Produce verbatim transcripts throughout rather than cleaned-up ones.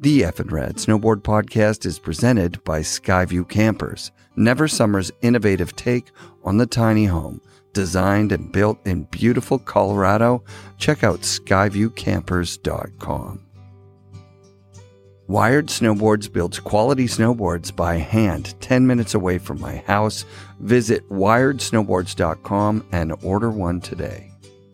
The F and Rad Snowboard Podcast is presented by Skyview Campers, Never Summer's innovative take on the tiny home. Designed and built in beautiful Colorado, check out skyview campers dot com. Wired Snowboards builds quality snowboards by hand ten minutes away from my house. Visit wired snowboards dot com and order one today.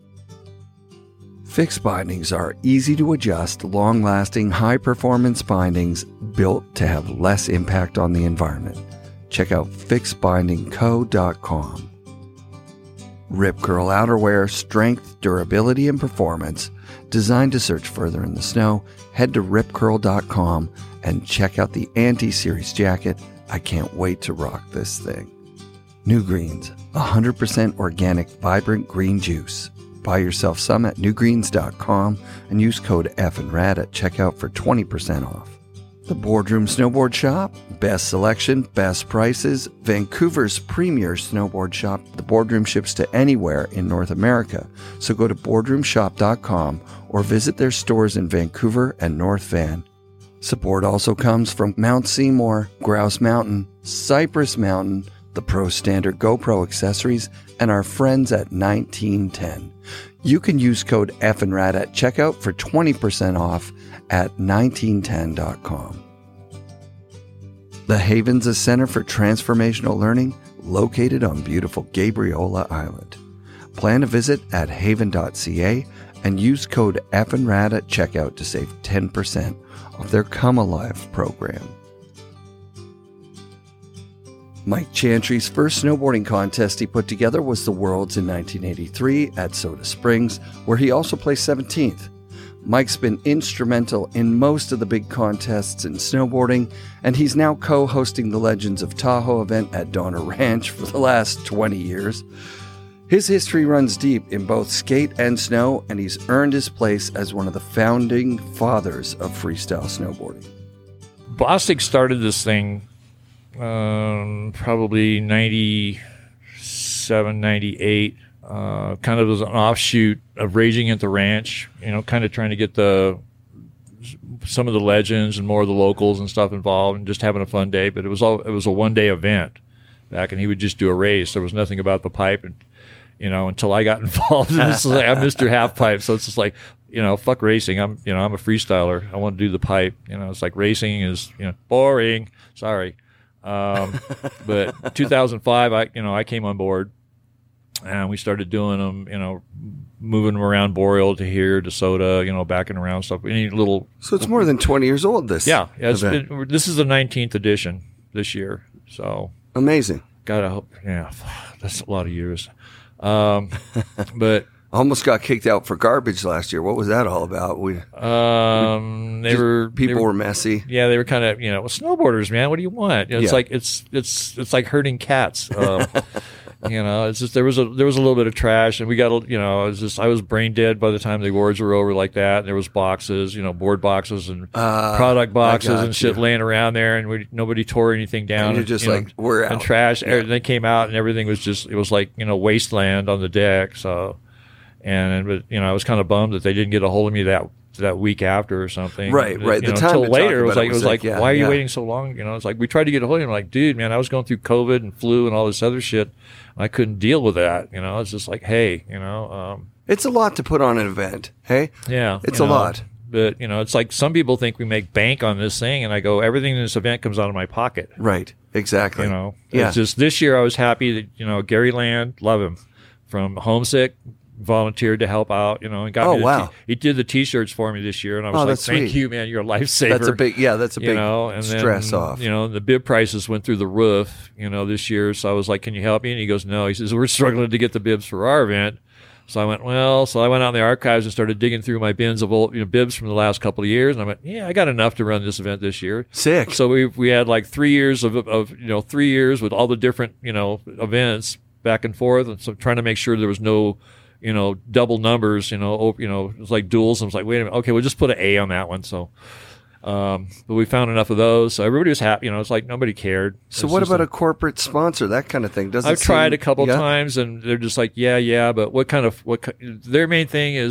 Fixed bindings are easy to adjust, long-lasting, high-performance bindings built to have less impact on the environment. Check out fixed binding co dot com. Rip Curl outerwear, strength, durability, and performance. Designed to search further in the snow, head to rip curl dot com and check out the Anti-Series jacket. I can't wait to rock this thing. New Greens, one hundred percent organic, vibrant green juice. Buy yourself some at new greens dot com and use code F and Rad at checkout for twenty percent off. The Boardroom Snowboard Shop, best selection, best prices, Vancouver's premier snowboard shop. The Boardroom ships to anywhere in North America, so go to boardroom shop dot com or visit their stores in Vancouver and North Van. Support also comes from Mount Seymour, Grouse Mountain, Cypress Mountain, the Pro Standard GoPro accessories, and our friends at nineteen ten. You can use code F and Rad at checkout for twenty percent off at nineteen ten dot com. The Havens, a center for transformational learning located on beautiful Gabriola Island. Plan a visit at haven dot c a and use code F and Rad at checkout to save ten percent off their Come Alive program. Mike Chantry's first snowboarding contest he put together was the Worlds in nineteen eighty-three at Soda Springs, where he also placed seventeenth. Mike's been instrumental in most of the big contests in snowboarding, and he's now co-hosting the Legends of Tahoe event at Donner Ranch for the last twenty years. His history runs deep in both skate and snow, and he's earned his place as one of the founding fathers of freestyle snowboarding. Bostic started this thing um, probably ninety-seven, ninety-eight. Uh, kind of as an offshoot of Raging at the Ranch, you know, kind of trying to get the some of the legends and more of the locals and stuff involved and just having a fun day. But it was all it was a one day event back, and he would just do a race. There was nothing about the pipe, and you know, until I got involved. This is like, I'm Mister Half Pipe, so it's just like, you know, fuck racing. I'm you know I'm a freestyler. I want to do the pipe. You know, it's like racing is you know boring. Sorry, um, but two thousand five, I you know I came on board. And we started doing them, you know, moving them around Boreal to here to Soda, you know, backing around stuff. Any little. So it's more than twenty years old. This. Yeah, yeah. It's been, this is the nineteenth edition this year. So amazing. Gotta hope. Yeah, that's a lot of years. Um, but almost got kicked out for garbage last year. What was that all about? We. Um, they were people they were, were messy. Yeah, they were kind of you know well, snowboarders, man. What do you want? You know, it's yeah. like it's it's it's like herding cats. Um, You know, it's just there was a there was a little bit of trash, and we got you know, it was just I was brain dead by the time the awards were over like that. And there was boxes, you know, board boxes and uh, product boxes and shit you. laying around there, and we, nobody tore anything down. And you're just and, like you know, we're out. And trash. Yeah. And they came out, and everything was just it was like you know wasteland on the deck. So, and but you know, I was kind of bummed that they didn't get a hold of me that. that week after or something. Right, right. You the know, time until later, it was like, it was like, yeah, why are you yeah. waiting so long? You know, it's like, we tried to get a hold of him. Like, dude, man, I was going through COVID and flu and all this other shit. I couldn't deal with that. You know, it's just like, hey, you know. Um, it's a lot to put on an event. Hey? Yeah. It's a know, lot. But, you know, it's like some people think we make bank on this thing. And I go, everything in this event comes out of my pocket. Right. Exactly. You know, yeah. It's just this year I was happy that, you know, Gary Land, love him, from Homesick, volunteered to help out, you know, and got oh, me the wow. T- he did the T-shirts for me this year, and I was oh, like, "Thank sweet. you, man. You're a lifesaver." That's a big, yeah, that's a big you know, and stress then, off. You know, the bib prices went through the roof, you know, this year. So I was like, "Can you help me?" And he goes, "No." He says, "We're struggling to get the bibs for our event." So I went, "Well," so I went out in the archives and started digging through my bins of old, you know, bibs from the last couple of years, and I went, "Yeah, I got enough to run this event this year." Sick. So we we had like three years of of you know three years with all the different you know events back and forth, and so trying to make sure there was no. You know, double numbers, you know, op- you know, it was like duels. I was like, wait a minute. Okay, we'll just put an A on that one. So, um, but we found enough of those. So everybody was happy. You know, it's like nobody cared. So it's what about a, a corporate sponsor, that kind of thing? Doesn't I've tried seem, a couple yeah? times and they're just like, yeah, yeah. But what kind of, what, their main thing is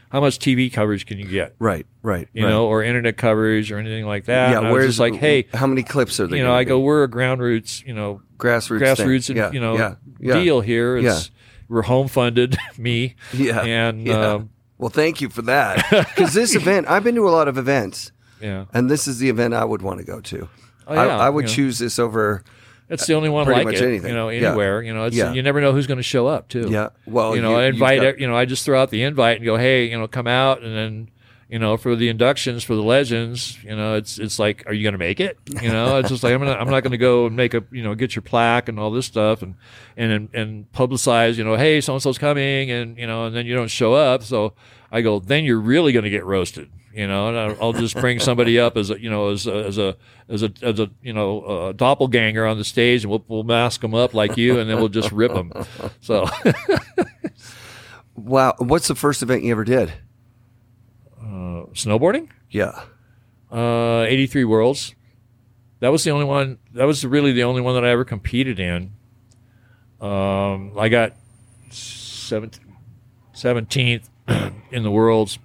how much T V coverage can you get? Right, right. You right. know, or internet coverage or anything like that. Yeah, and I was where's just like, hey, how many clips are there? you know, gonna I be? go, we're a ground roots, you know, grassroots, grassroots, thing. and, Yeah, you know, yeah, yeah. deal here. It's, Yeah. We're home funded, me. Yeah, And, yeah. um, well, thank you for that. Because this event, I've been to a lot of events, yeah. and this is the event I would want to go to. Oh, yeah, I, I would you know. choose this over. It's the only one pretty like much it, anything. you know, Yeah. anywhere. You know, it's, Yeah. you never know who's going to show up, too. Yeah. Well, you know, you- I you've invite, got- you know, I just throw out the invite and go, hey, you know, come out, and then, you know, for the inductions for the legends, you know, it's it's like, are you going to make it? You know, it's just like I'm not I'm not going to go and make a you know get your plaque and all this stuff and and and publicize, you know, hey, so and so's coming, and you know, and then you don't show up. So I go, then you're really going to get roasted. You know, and I'll, I'll just bring somebody up as a, you know, as a, as a, as a, as a, you know, a doppelganger on the stage, and we'll, we'll mask them up like you, and then we'll just rip them. So, Wow. What's the first event you ever did? uh, snowboarding, Yeah. uh, eighty-three Worlds. That was the only one. That was really the only one that I ever competed in. Um, I got seventeenth in the Worlds.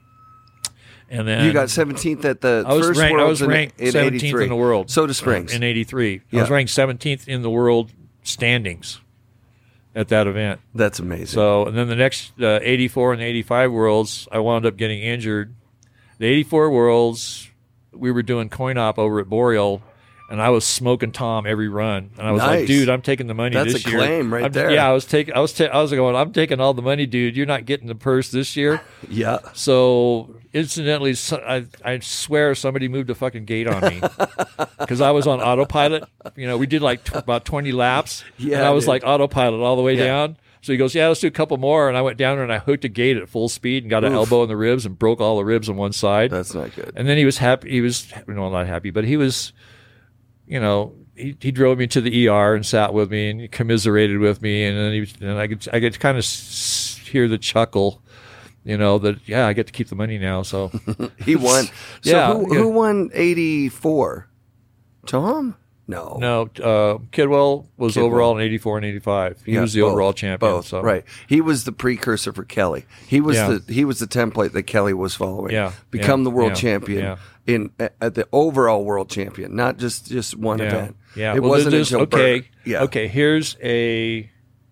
And then You got seventeenth at the I was first ranked, I Worlds was in- ranked in seventeenth eighty-three. in the world. Soda Springs. In eighty-three. Yeah. I was ranked seventeenth in the world standings at that event. That's amazing. So, and then the next uh, eighty-four and eighty-five Worlds, I wound up getting injured. The eighty-four Worlds, we were doing coin op over at Boreal, and I was smoking Tom every run. And I was Nice. like, dude, I'm taking the money That's this a year. claim right I'm- there. Yeah, I was taking, I was, ta- I was going, I'm taking all the money, dude. You're not getting the purse this year. yeah. So incidentally, so- I, I swear somebody moved a fucking gate on me because I was on autopilot. You know, we did like t- about twenty laps, Yeah, and I was dude. like autopilot all the way Yeah. down. So he goes, yeah, let's do a couple more. And I went down there and I hooked a gate at full speed and got an Oof. elbow in the ribs and broke all the ribs on one side. That's not good. And then he was happy. He was, no, not happy, but he was, you know, he, he drove me to the E R and sat with me and he commiserated with me. And then he was, and I could, I could kind of s- hear the chuckle, you know, that, yeah, I get to keep the money now. So He won. So Yeah, who, yeah. who won eighty-four? Tom? No. no, uh, Kidwell was Kidwell. overall in eighty-four and eighty-five. He Yeah, was the both, overall champion. Both. So. Right. He was the precursor for Kelly. He was Yeah. the he was the template that Kelly was following. Yeah, Become yeah, the world yeah, champion yeah. in at the overall world champion, not just just one Yeah. event. Yeah. It well, wasn't there's- until okay. Berg. Yeah. Okay. Here's a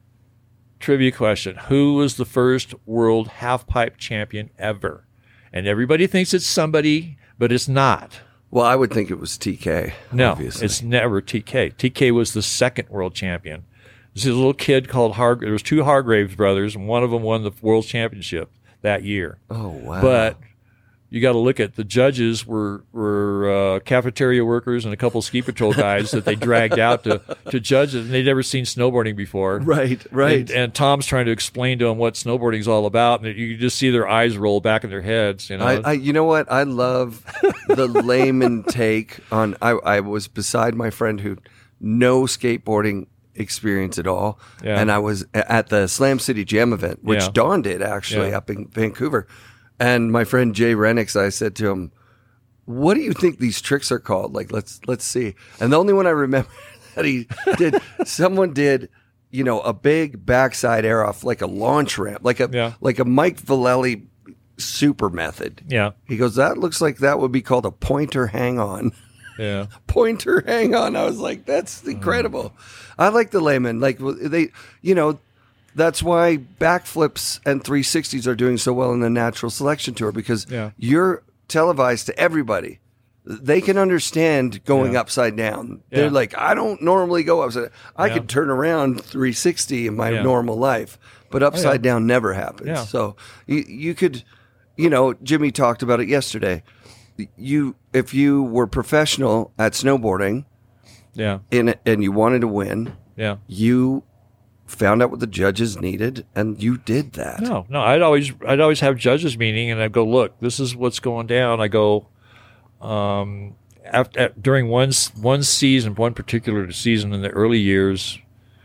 trivia question: who was the first world half pipe champion ever? And everybody thinks it's somebody, but it's not. Well, I would think it was T K. No, obviously. it's never T K. T K was the second world champion. This is a little kid called Harg. There was two Hargraves brothers, and one of them won the world championship that year. Oh wow. But you got to look at the judges were were uh, cafeteria workers and a couple ski patrol guys that they dragged out to to judge it, and they'd never seen snowboarding before. right, right. And, and Tom's trying to explain to them what snowboarding's all about, and you just see their eyes roll back in their heads. You know, I, I, you know what? I love the layman take on. I, I was beside my friend who no skateboarding experience at all, Yeah. and I was a- at the Slam City Jam event, which Yeah. Dawn did actually Yeah. up in Vancouver. And my friend Jay Renix, I said to him, "What do you think these tricks are called? Like, let's let's see." And the only one I remember that he did, someone did. You know, a big backside air off, like a launch ramp, like a Yeah. like a Mike Vallely super method. yeah, He goes, that looks like that would be called a pointer hang on. yeah, Pointer hang on. I was like, that's incredible. I like the layman. Like they, you know, that's why backflips and three sixties are doing so well in the natural selection tour because Yeah. you're televised to everybody. They can understand going Yeah. upside down. Yeah. They're like, I don't normally go upside. I Yeah. could turn around three sixty in my Yeah. normal life, but upside yeah. down never happens. Yeah. So you, you could, you know, Jimmy talked about it yesterday. You, if you were professional at snowboarding yeah, in it and you wanted to win, yeah. you found out what the judges needed and you did that. No, no. I'd always, I'd always have judges meeting, and I'd go, look, this is what's going down. I go, um, after, during one one season, one particular season in the early years,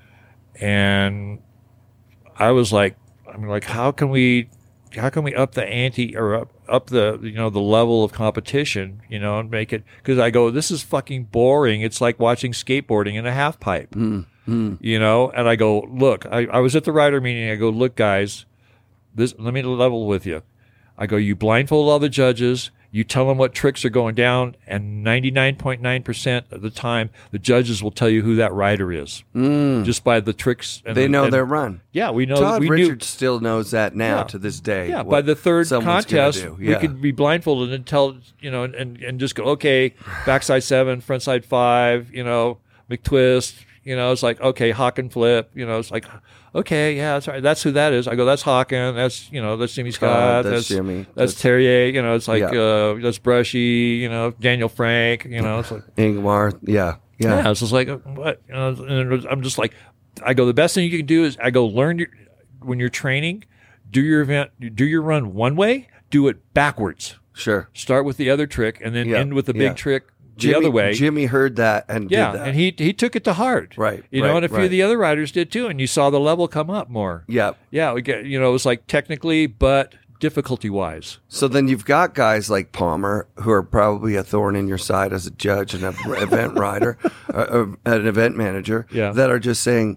and I was like, I mean, like, how can we, how can we up the ante or up, up the, you know, the level of competition, you know, and make it, because I go, this is fucking boring. It's like watching skateboarding in a half pipe, Mm-hmm. you know, and I go, look, I, I was at the rider meeting. I go, look, guys, this, let me level with you. I go, you blindfold all the judges. You tell them what tricks are going down, and ninety-nine point nine percent of the time, the judges will tell you who that rider is Mm. just by the tricks. And They the, know and, their run. Yeah, we know. Todd we Richards still knows that now Yeah. to this day. Yeah, what by the third someone's gonna contest, do. we Yeah. could be blindfolded and tell, you know, and, and just go, okay, backside seven, frontside five, you know, McTwist, you know, it's like, okay, Hawk and Flip, you know, it's like, okay, yeah, that's right. That's who that is. I go, that's Hawken. That's, you know, that's Jimmy Scott. that's that's Jimmy. That's, That's- Terrier. You know, it's like, Yeah. uh, that's Brushy, you know, Daniel Frank, you know, it's like, Ingmar. Yeah. Yeah. yeah, it's just like, what? You know, and it was- I'm just like, I go, the best thing you can do is, I go, learn your, when you're training, do your event, do your run one way, do it backwards. Sure. Start with the other trick and then Yeah, end with the big yeah. trick the Jimmy, other way. Jimmy heard that and yeah, did that. and he he took it to heart. Right, You know, right, and a few right. of the other riders did too, and you saw the level come up more. yeah. Yeah, we get, you know, it was like technically, but difficulty wise. So then you've got guys like Palmer who are probably a thorn in your side as a judge and an event rider, uh, uh, an event manager, Yeah. that are just saying,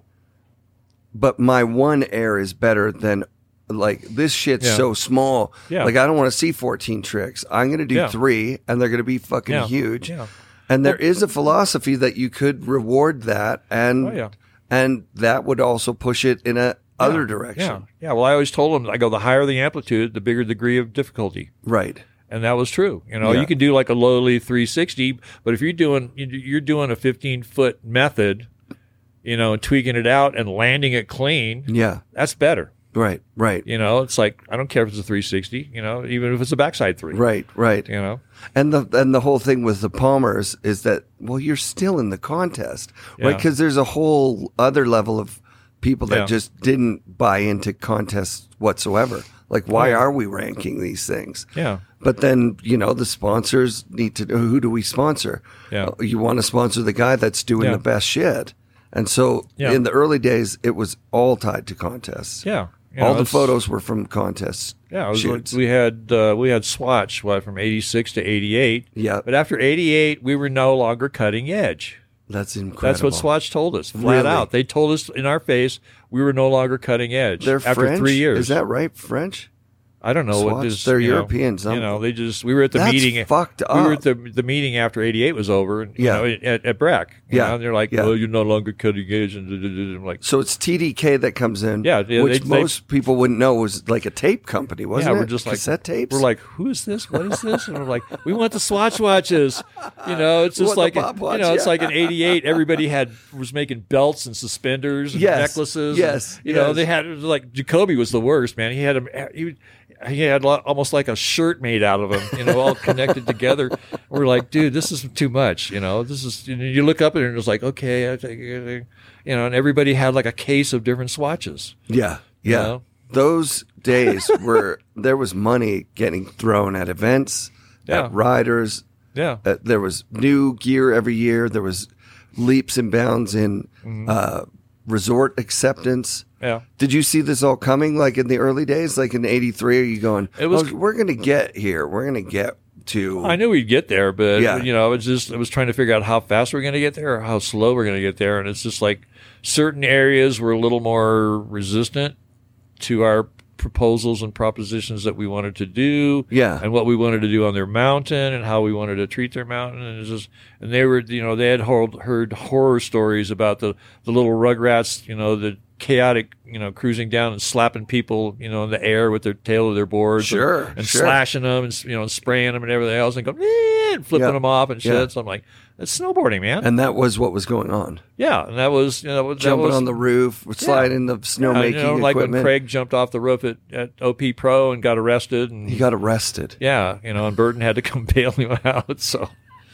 but my one air is better than, like, this shit's Yeah. so small. Yeah. Like, I don't want to see fourteen tricks. I'm going to do Yeah. three, and they're going to be fucking Yeah. huge. Yeah. And there is a philosophy that you could reward that, and Oh, yeah. and that would also push it in a other Yeah, direction. Yeah, yeah. Well, I always told them, I go, the higher the amplitude, the bigger degree of difficulty. Right. And that was true. You know, Yeah. you can do like a lowly three sixty, but if you're doing you're doing a fifteen foot method, you know, and tweaking it out and landing it clean, Yeah. that's better. Right. Right. You know, it's like, I don't care if it's a three sixty, you know, even if it's a backside three. Right. Right. You know? And the and the whole thing with the Palmers is that, well, you're still in the contest, right? Yeah. Because there's a whole other level of people that Yeah. just didn't buy into contests whatsoever. Like, why Yeah. are we ranking these things? Yeah. But then, you know, the sponsors need to know, who do we sponsor? Yeah. Uh, You want to sponsor the guy that's doing Yeah. the best shit. And so Yeah. in the early days, it was all tied to contests. Yeah. You all know, the it's- photos were from contests. Yeah, it was shoots. like we had uh, we had Swatch what from eighty-six to eighty-eight. Yeah. But after eighty-eight, we were no longer cutting edge. That's incredible. That's what Swatch told us, flat Really? out. They told us in our face we were no longer cutting edge. They're after French? three years. Is that right? French? I don't know what Swatch? this. They're you know, Europeans. You I'm- know, they just we were at the That's meeting. fucked We were up. at the the meeting after eighty-eight was over. And, Yeah. You know, at, at Breck. You Yeah. know, and they're like, Yeah. "Well, you're no longer cutting edge," and da, da, da, da. I'm like, So it's T D K that comes in, Yeah, yeah, which they- they- most people wouldn't know was like a tape company, wasn't yeah, it? we're just like cassette tapes. We're like, who is this? What is this? And we're like, we want the Swatch watches. You know, it's We just want like the a- Bob watch, you know, it's yeah. like in eighty-eight. Everybody had was making belts and suspenders and Yes, necklaces. yes, and, you know, yes. they had it was like Jacoby was the worst, man. He had him. He, he had lo- almost like a shirt made out of him. You know, all connected together. We're like, dude, this is too much. You know, this is. You, know, you look up at it and it was like, okay, I think, you know, and everybody had like a case of different swatches. yeah, yeah. know? Those days were there was money getting thrown at events, Yeah. at riders. Yeah. Uh, there was new gear every year. There was leaps and bounds in Mm-hmm. uh, resort acceptance. Yeah. Did you see this all coming, like in the early days, like in eighty-three? Are you going, It was- "Oh, we're going to get here. We're going to get to. I knew we'd get there, but Yeah. you know, I was just I was trying to figure out how fast we're going to get there or how slow we're going to get there, and it's just like certain areas were a little more resistant to our proposals and propositions that we wanted to do, Yeah. and what we wanted to do on their mountain and how we wanted to treat their mountain, and it's just and they were you know they had heard, heard horror stories about the the little rugrats, you know, the chaotic, you know, cruising down and slapping people, you know, in the air with their tail of their boards, Sure, and, and sure. slashing them, and you know, and spraying them and everything else, and going eh, and flipping Yeah. them off and shit. Yeah. So I'm like, that's snowboarding, man. And that was what was going on. yeah, and that was you know that Jumping was, on the roof, sliding the yeah, snowmaking you know, like when equipment. Craig jumped off the roof at, at O P Pro and got arrested, and he got arrested. yeah, you know, and Burton had to come bail him out. So,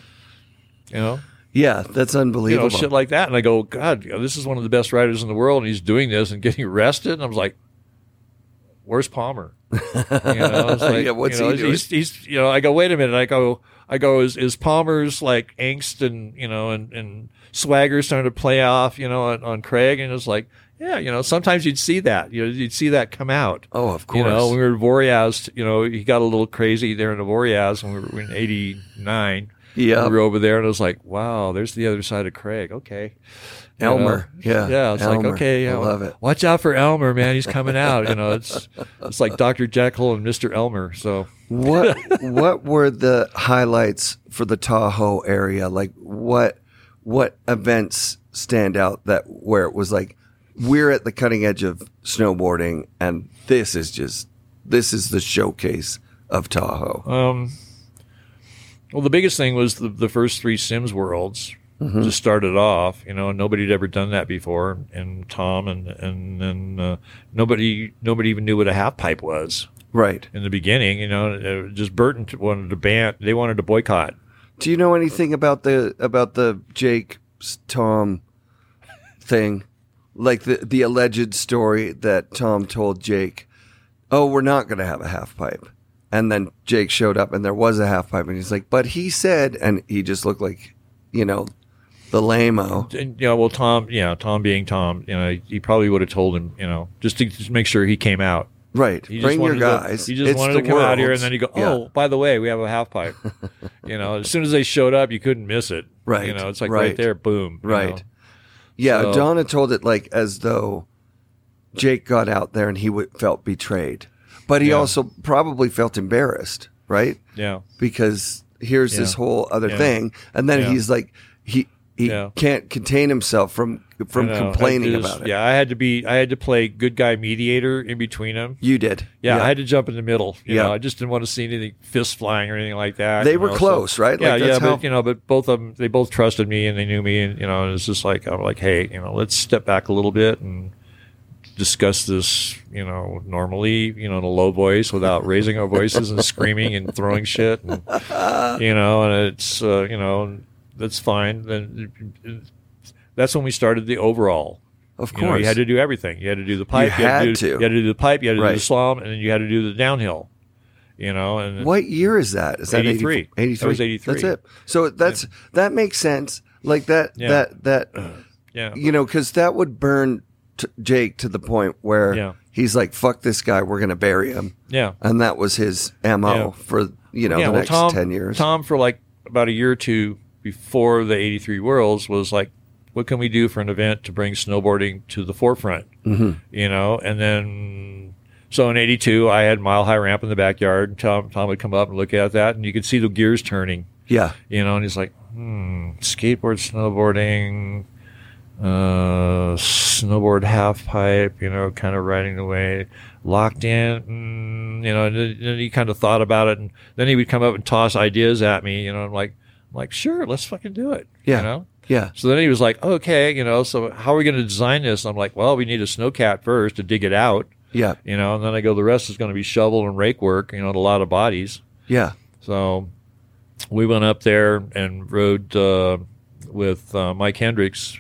you know. Yeah, that's You unbelievable. know, shit like that. And I go, God, you know, this is one of the best riders in the world, and he's doing this and getting arrested. And I was like, where's Palmer? You know, it's like, Yeah, what's you know, he doing? He's, he's, you know, I go, wait a minute. I go, I go, is, is Palmer's like angst and, you know, and, and swagger starting to play off, you know, on, on Craig? And it's like, yeah, you know, sometimes you'd see that, you know, you'd see that come out. Oh, of course. You know, when we were at Voreaz, you know, he got a little crazy there in the Voreaz when we were in eighty-nine. Yeah. We were over there, and I was like, wow, there's the other side of Craig. Okay. You Elmer. know? Yeah. Yeah. It's Elmer. like, okay, yeah, I love it. watch out for Elmer, man. He's coming out. You know, it's it's like Doctor Jekyll and Mister Elmer. So What what were the highlights for the Tahoe area? Like what what events stand out that where it was like we're at the cutting edge of snowboarding and this is just this is the showcase of Tahoe. Um, well, the biggest thing was the, the first three Sims Worlds. Mm-hmm. Just started off, you know, nobody had ever done that before, and Tom and and then uh, nobody nobody even knew what a half pipe was. Right. In the beginning, you know, it just Burton wanted to ban. They wanted to boycott. Do you know anything about the about the Jake Tom thing? Like the the alleged story that Tom told Jake, "Oh, we're not going to have a half pipe." And then Jake showed up and there was a half pipe and he's like, "But he said," and he just looked like, you know, the lame-o. And, you know, well, Tom, yeah, Tom being Tom, you know, he probably would have told him, you know, just to just make sure he came out. Right. He Bring your to, guys. he just it's wanted to come world. out here, and then you go, oh, yeah. by the way, we have a half pipe. You know, as soon as they showed up, you couldn't miss it. Right. You know, it's like right, right there, boom. Right. You know? Yeah, So, Donna told it like as though Jake got out there and he w- felt betrayed. But he Yeah. also probably felt embarrassed, right? Yeah. Because here's Yeah. this whole other Yeah. thing. And then Yeah. he's like, he he Yeah. can't contain himself from from You know, complaining I just- about it. Yeah, I had to be, I had to play good guy mediator in between them. You did. Yeah, I had to jump in the middle. You Yeah. know, I just didn't want to see anything fist flying or anything like that. They you were know, so- close, right? Yeah, Like, yeah, that's how- but you know, but both of them, they both trusted me and they knew me, and you know, it's just like I'm like, hey, you know, let's step back a little bit and discuss this, you know, normally, you know, in a low voice without raising our voices and screaming and throwing shit, and, you know, and it's, uh, you know, that's fine. Then that's when we started the overall. Of You know, course. you had to do everything. You had to do the pipe. You had to. Do, to. You had to do the pipe. You had to Right. do the slalom, and then you had to do the downhill. You know, and What year is that? Is that eighty-three. eighty-three? That was eighty-three. That's it. So that's that makes sense. Like that Yeah. that that yeah, you know, because that would burn t- Jake to the point where Yeah. he's like, "Fuck this guy, we're gonna bury him," yeah, and that was his M O Yeah. for you know yeah. the Well, next Tom, ten years. Tom, for like about a year or two before the eighty-three Worlds, was like, what can we do for an event to bring snowboarding to the forefront? Mm-hmm. You know, and then so in eighty-two, I had Mile High Ramp in the backyard, and Tom, Tom would come up and look at that, and you could see the gears turning. Yeah, You know, and he's like, hmm, skateboard, snowboarding, uh, snowboard half pipe, you know, kind of riding the way, locked in, mm, you know, and then, then he kind of thought about it, and then he would come up and toss ideas at me, you know, I'm like, I'm like, sure, let's fucking do it. Yeah. You know? yeah, So then he was like, okay, you know, so how are we going to design this? I'm like, well, we need a snowcat first to dig it out, yeah, you know, and then I go, the rest is going to be shovel and rake work, you know, and a lot of bodies. yeah. So we went up there and rode uh, with uh, Mike Hendricks,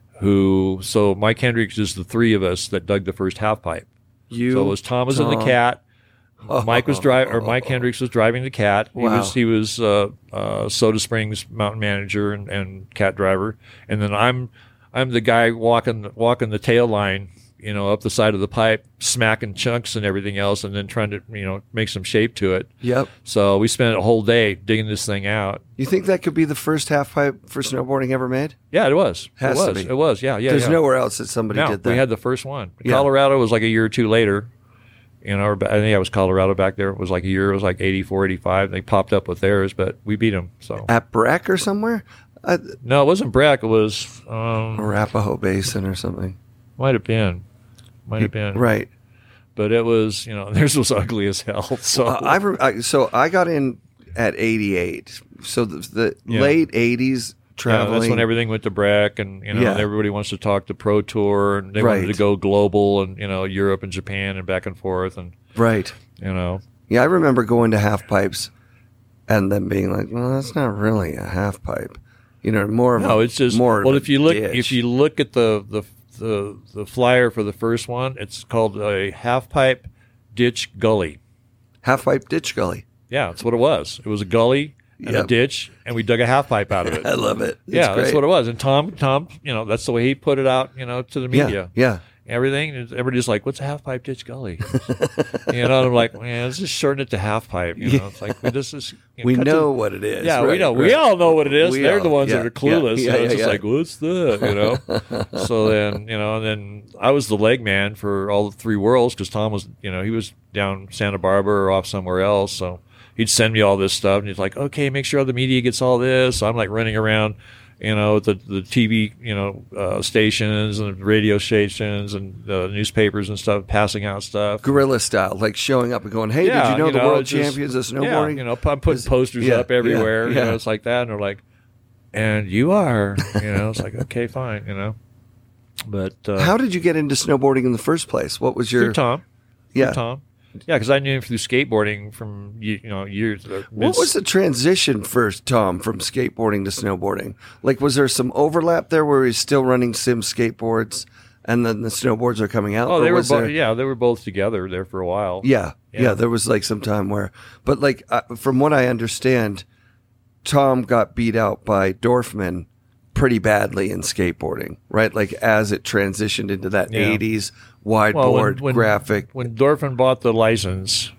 who, so Mike Hendricks is the three of us that dug the first half pipe. You. So it was Thomas and the Tom. cat. Mike was driving, or Mike Hendricks was driving the cat. He Wow. was he was uh, uh, Soda Springs mountain manager and, and cat driver, and then I'm I'm the guy walking walking the tail line, you know, up the side of the pipe, smacking chunks and everything else, and then trying to you know make some shape to it. Yep. So we spent a whole day digging this thing out. You think that could be the first half pipe for snowboarding ever made? Yeah, it was. Has it to was. be. It was. Yeah, yeah. There's yeah. nowhere else that somebody no, did that. we had the first one. Yeah. Colorado was like a year or two later. You know, or ba- I think it was Colorado back there. It was like a year. It was like eighty-four, eighty-five. They popped up with theirs, but we beat them. So At Breck or somewhere, uh, no, it wasn't Breck. It was um, Arapahoe Basin or something. might have been, might have been Right. But it was you know theirs was ugly as hell. So Uh, I, re- I so I got in at eighty-eight. So the, the Yeah. late eighties yeah, traveling. that's when everything went to Breck, and you know Yeah. and everybody wants to talk to Pro Tour, and they wanted Right. to go global, and you know Europe and Japan and back and forth, and right. you know. Yeah, I remember going to half pipes and then being like, "Well, that's not really a half pipe." You know, more of No, a, it's just more. well. of If a you look, ditch. if you look at the, the the the flyer for the first one, it's called a half pipe ditch gully. half pipe ditch gully. Yeah, that's what it was. It was a gully and a Yep. ditch, and we dug a half pipe out of it. I love it. It's yeah, that's great. what it was. And Tom, Tom, you know, that's the way he put it out, you know, to the Yeah, media. yeah. everything. And everybody's like, "What's a half pipe ditch gully?" You know, and I'm like, "Man, let's just shorten it to half pipe." You know, it's like we just, just you know, we cut know to, what it is. Yeah, right, we know. right. We all know what it is. We They're all, the ones yeah, that are clueless. Yeah, you know, yeah, it's just yeah. like, "What's that?" You know. So then, you know, and then I was the leg man for all the three worlds because Tom was, you know, he was down Santa Barbara or off somewhere else. So he'd send me all this stuff, and he's like, "Okay, make sure the media gets all this." So I'm like running around, you know, the the T V, you know, uh, stations and radio stations and uh, newspapers and stuff, passing out stuff. Guerrilla style, like showing up and going, "Hey, Yeah, did you know you the know, world it's just- champions of Yeah, snowboarding?" you know, I'm putting Is- posters yeah, up everywhere. yeah, You know, yeah. it's like that, and they're like, "And you are," you know, it's like, okay, fine, you know. But uh, How did you get into snowboarding in the first place? What was your through Tom? yeah? Through Tom. Yeah, because I knew him through skateboarding from you know years. uh, What was the transition first, Tom, from skateboarding to snowboarding? Like, was there some overlap there where he's still running sim skateboards and then the snowboards are coming out? Oh, Or they were was both. there- Yeah, they were both together there for a while. yeah, yeah, Yeah. There was like some time where, but like uh, from what I understand, Tom got beat out by Dorfman pretty badly in skateboarding, right? Like as it transitioned into that Yeah. eighties wide Well, when- board when- graphic. When Dorfman bought the license,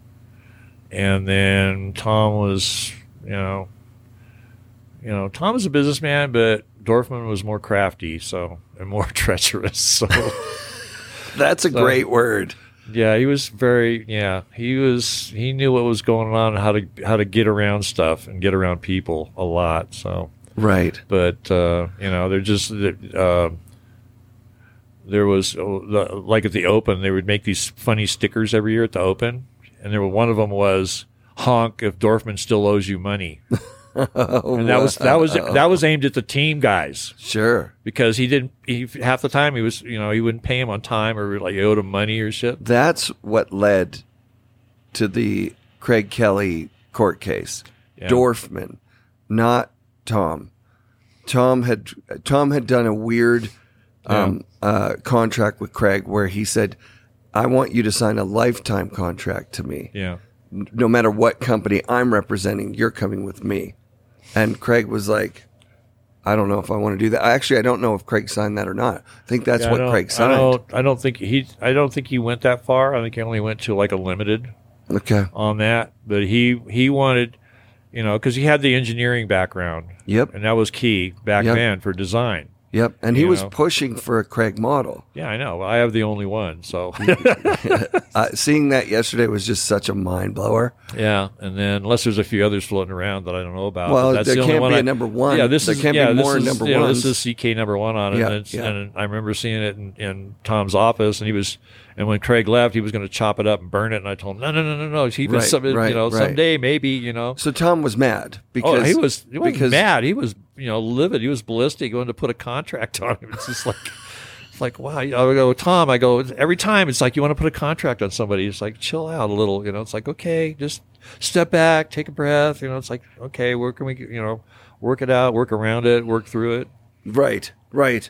and then Tom was, you know, you know, Tom was a businessman, but Dorfman was more crafty, so and more treacherous. So That's a so- great word. yeah, he was very yeah. He was he knew what was going on, and how to how to get around stuff and get around people a lot. So. Right. But uh, you know, they're just uh, there was uh, like at the Open, they would make these funny stickers every year at the Open, and there were one of them was "honk if Dorfman still owes you money," Oh, and that was that was that was aimed at the team guys Sure. because he didn't he, half the time he was you know he wouldn't pay him on time or like he owed him money or shit. That's what led to the Craig Kelly court case. Yeah. Dorfman, not Tom. Tom had Tom had done a weird um, uh, contract with Craig where he said, "I want you to sign a lifetime contract to me. Yeah, No matter what company I'm representing, you're coming with me." And Craig was like, "I don't know if I want to do that." Actually, I don't know if Craig signed that or not. I think that's Yeah, I what don't- Craig I signed. don't, I don't think he I don't think he went that far. I think he only went to like a limited. Okay. On that, but he he wanted, you know, because he had the engineering background, Yep. and that was key back Yep. then for design. Yep. And he You was know. pushing for a Craig model. Yeah, I know. I have the only one, so Uh, seeing that yesterday was just such a mind blower. yeah. And then unless there's a few others floating around that I don't know about. Well, but that's there the only can't one be a I- number one. Yeah, this There is can't be yeah, more this is, number you know, ones. this is C K number one on it. Yeah, and, it's, yeah. and I remember seeing it in, in Tom's office, and he was. And when Craig left, he was going to chop it up and burn it. And I told him, no, no, no, no, no. He was Right, some, right, you know, right. someday maybe, you know. So Tom was mad because Oh, he was he wasn't because mad. He was you know livid. He was ballistic. Going to put a contract on him. It's just like it's like wow. I go Tom. I go every time. It's like you want to put a contract on somebody. It's like chill out a little. You know. It's like okay, just step back, take a breath. You know. It's like okay, where can we you know work it out, work around it, work through it. right, right.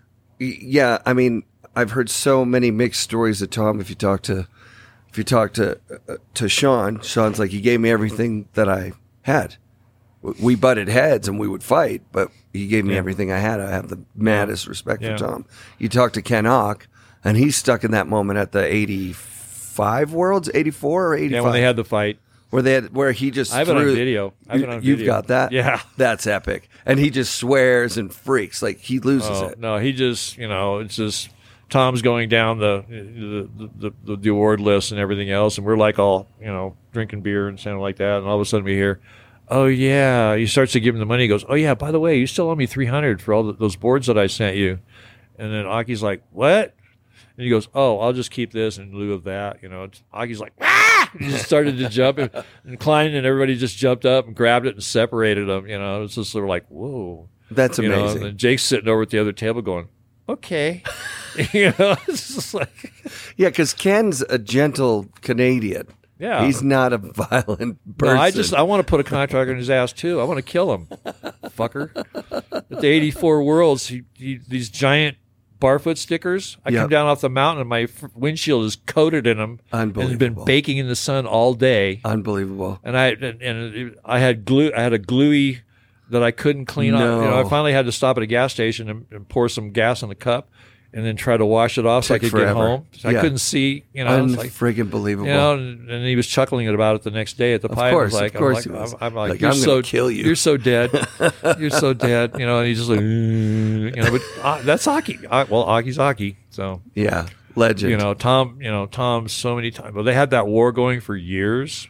Y- Yeah, I mean, I've heard so many mixed stories of Tom. If you talk to, if you talk to uh, to Sean, Sean's like he gave me everything that I had. W- We butted heads and we would fight, but he gave me Yeah. everything I had. I have the maddest respect Yeah. for Tom. You talk to Ken Ock, and he's stuck in that moment at the eighty-five Worlds, eighty-four or eighty-five. Yeah, when they had the fight, Where they had, where he just I have it on threw- video. I have it on You- You've video. got that? Yeah. That's epic. And he just swears and freaks. Like he loses Oh, it. no, he just you know it's just Tom's going down the the, the the the award list and everything else, and we're like all you know drinking beer and something like that, and all of a sudden we hear, oh yeah, he starts to give him the money. He goes, oh yeah, by the way, you still owe me three hundred for all the, those boards that I sent you, and then Aki's like, what? And he goes, oh, I'll just keep this in lieu of that. You know, it's, Aki's like, ah! He just started to jump, and, and Klein and everybody just jumped up and grabbed it and separated them. You know, it's just sort of like, whoa. That's You know, amazing. and Jake's sitting over at the other table going, okay. you know, it's just like, Yeah, because Ken's a gentle Canadian. yeah. He's not a violent person. No, I just, I want to put a contract on his ass too. I want to kill him, fucker. At the eighty-four Worlds, he, he, these giant barfoot stickers. I Yep. come down off the mountain and my f- windshield is coated in them. And it's been Unbelievable. baking in the sun all day. Unbelievable. And I, and, and it- I had glue, I had a gluey that I couldn't clean No. off. You know, I finally had to stop at a gas station and, and pour some gas in the cup. and then try to wash it off so I could forever. get home. So Yeah. I couldn't see, you know. It's like, Unfriggin' believable. you know, and, and he was chuckling about it the next day at the Of pipe. course, I was like, of course I'm he like, was. I'm, I'm like, Like, you're I'm so gonna kill you. You're so dead. You're so dead. You know, and he's just like, "Mm," you know. But uh, that's hockey. Uh, well, hockey's hockey. So Yeah, legend. you know, Tom. You know, Tom. So many times. Well, they had that war going for years,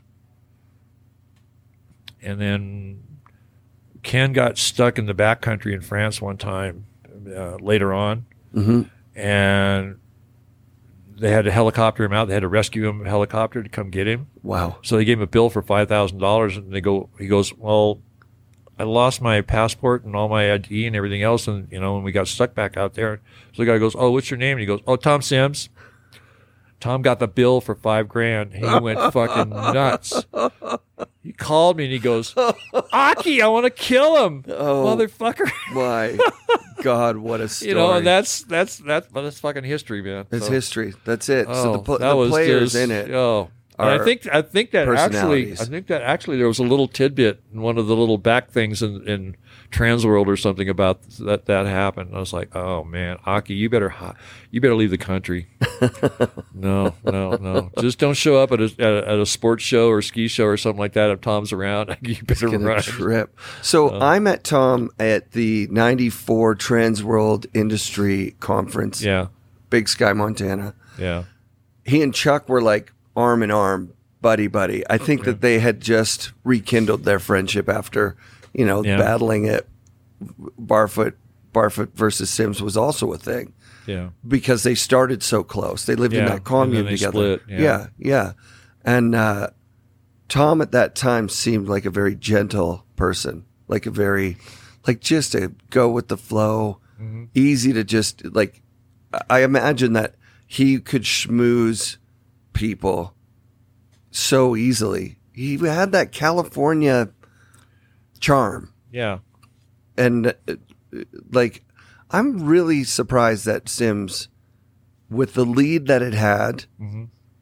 and then Ken got stuck in the backcountry in France one time uh, later on, hmm and they had to helicopter him out. They had to rescue him, a helicopter to come get him. Wow. So they gave him a bill for five thousand dollars, and they go. He goes, well, I lost my passport and all my I D and everything else, and you know, when we got stuck back out there. So the guy goes, oh, what's your name? And he goes, oh, Tom Sims. Tom got the bill for five grand. He went fucking nuts. He called me and he goes, Aki, I want to kill him, Oh. motherfucker. My God, what a story. You know, and that's that's that's but that's fucking history, man. It's So- history. That's it. so Oh, the, pl- that the was players just- in it. Oh, and I are think I think that actually personalities. I think that actually there was a little tidbit in one of the little back things in, in Transworld or something about that that happened. I was like, oh man, Aki, you better hi- you better leave the country. no, no, no, just don't show up at a at a, at a sports show or ski show or something like that if Tom's around. You better Gonna run. trip. So Uh. I met Tom at the ninety-four Transworld Industry Conference, Yeah, Big Sky, Montana. yeah, He and Chuck were like arm in arm, buddy buddy. I think that they had just rekindled their friendship after, you know, Yeah. battling it. Barfoot, Barfoot versus Sims was also a thing yeah. because they started so close. They lived in Yeah, that commune and then they together. split, yeah. yeah, yeah. And uh, Tom at that time seemed like a very gentle person, like a very, like just a go with the flow, Mm-hmm. easy to just like. I imagine that he could schmooze people so easily. He had that California charm. Yeah. And uh, like, I'm really surprised that Sims, with the lead that it had, Mm-hmm.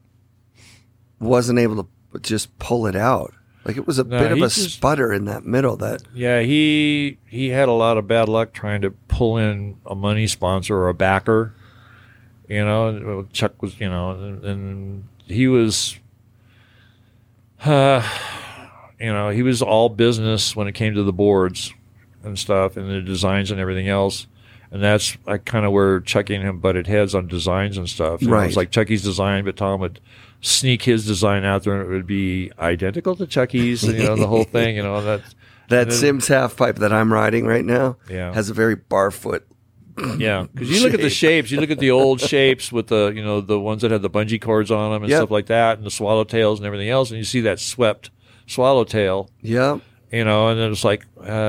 wasn't able to just pull it out. Like, it was a No, bit of he a just- sputter in that middle. That Yeah, he he had a lot of bad luck trying to pull in a money sponsor or a backer. You know, and Chuck was, you know, and, and he was, uh, you know, he was all business when it came to the boards and stuff and the designs and everything else. And that's like kind of where Chucky and him butted heads on designs and stuff. You know, Right. It was like Chucky's design, but Tom would sneak his design out there and it would be identical to Chucky's, and, you know, the whole thing, you know, that. that and then- Sims half pipe that I'm riding right now Yeah. has a very Barfoot. Yeah, because you look at the Shape. shapes, you look at the old shapes with the, you know, the ones that had the bungee cords on them and Yep. stuff like that, and the swallowtails and everything else, and you see that swept swallowtail, Yeah. you know, and then it's like,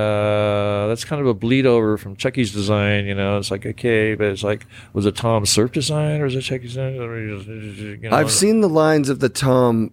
uh, that's kind of a bleed over from Chucky's design, you know. It's like, okay, but it's like, was it Tom's surf design or is it Chucky's design? Or you know, I've seen the lines of the Tom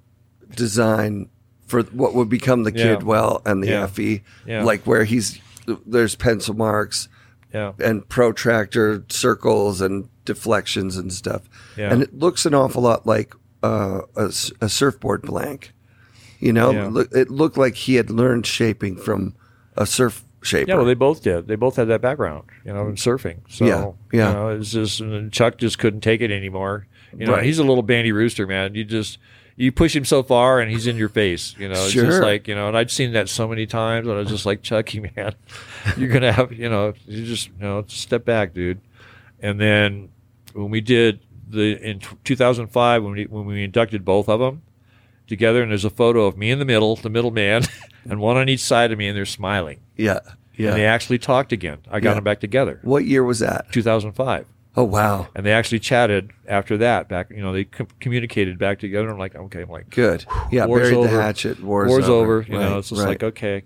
design for what would become the Yeah. Kidwell and the Yeah. F E, Yeah. like where he's there's pencil marks yeah, and protractor circles and deflections and stuff, Yeah. and it looks an awful lot like uh, a, s- a surfboard blank. You know, Yeah. Look- it looked like he had learned shaping from a surf shaper. yeah. Well, they both did. They both had that background, you know, in surfing. So, Yeah, yeah. you know, it's just, and then Chuck just couldn't take it anymore. You know, Right. he's a little bandy rooster, man. You just, you push him so far and he's in your face, you know. It's Sure. just like, you know, and I've seen that so many times and I was just like, Chucky, man, you're going to have, you know, you just, you know, step back, dude. And then when we did the, in two thousand five, when we, when we inducted both of them together, and there's a photo of me in the middle, the middle man, and one on each side of me, and they're smiling. yeah, yeah. And they actually talked again. I got Yeah. them back together, What year was that? two thousand five. Oh wow, And they actually chatted after that. Back, you know, they com- communicated back together. I'm like, okay, I'm like, good. Yeah, War's buried over. the hatchet. War's, war's over. over. You know, Right, it's just right. like, okay.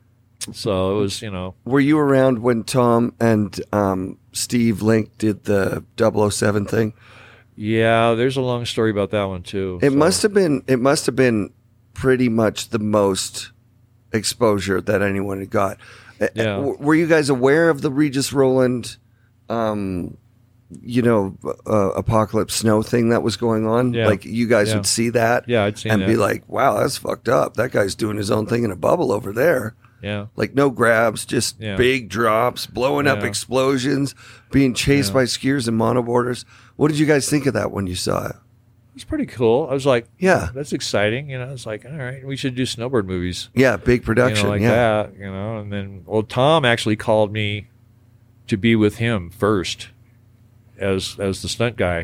So it was, you know, Were you around when Tom and um, Steve Link did the double oh seven thing? yeah. There's a long story about that one too. It So, must have been. It must have been pretty much the most exposure that anyone had got. Uh, Yeah. w- Were you guys aware of the Regis Roland, um, you know, uh, Apocalypse Snow thing that was going on? Yeah. Like you guys Yeah. would see that, Yeah, I'd seen and that. be like, "Wow, that's fucked up. That guy's doing his own thing in a bubble over there." Yeah. Like no grabs, just Yeah. big drops, blowing up Yeah. explosions, being chased Yeah. by skiers and monoboarders. What did you guys think of that when you saw it? It's pretty cool. I was like, Yeah. that's exciting. You know, it's like, all right, we should do snowboard movies. Yeah, big production. You know, like yeah. that, you know. And then, well, Tom actually called me to be with him first as as the stunt guy.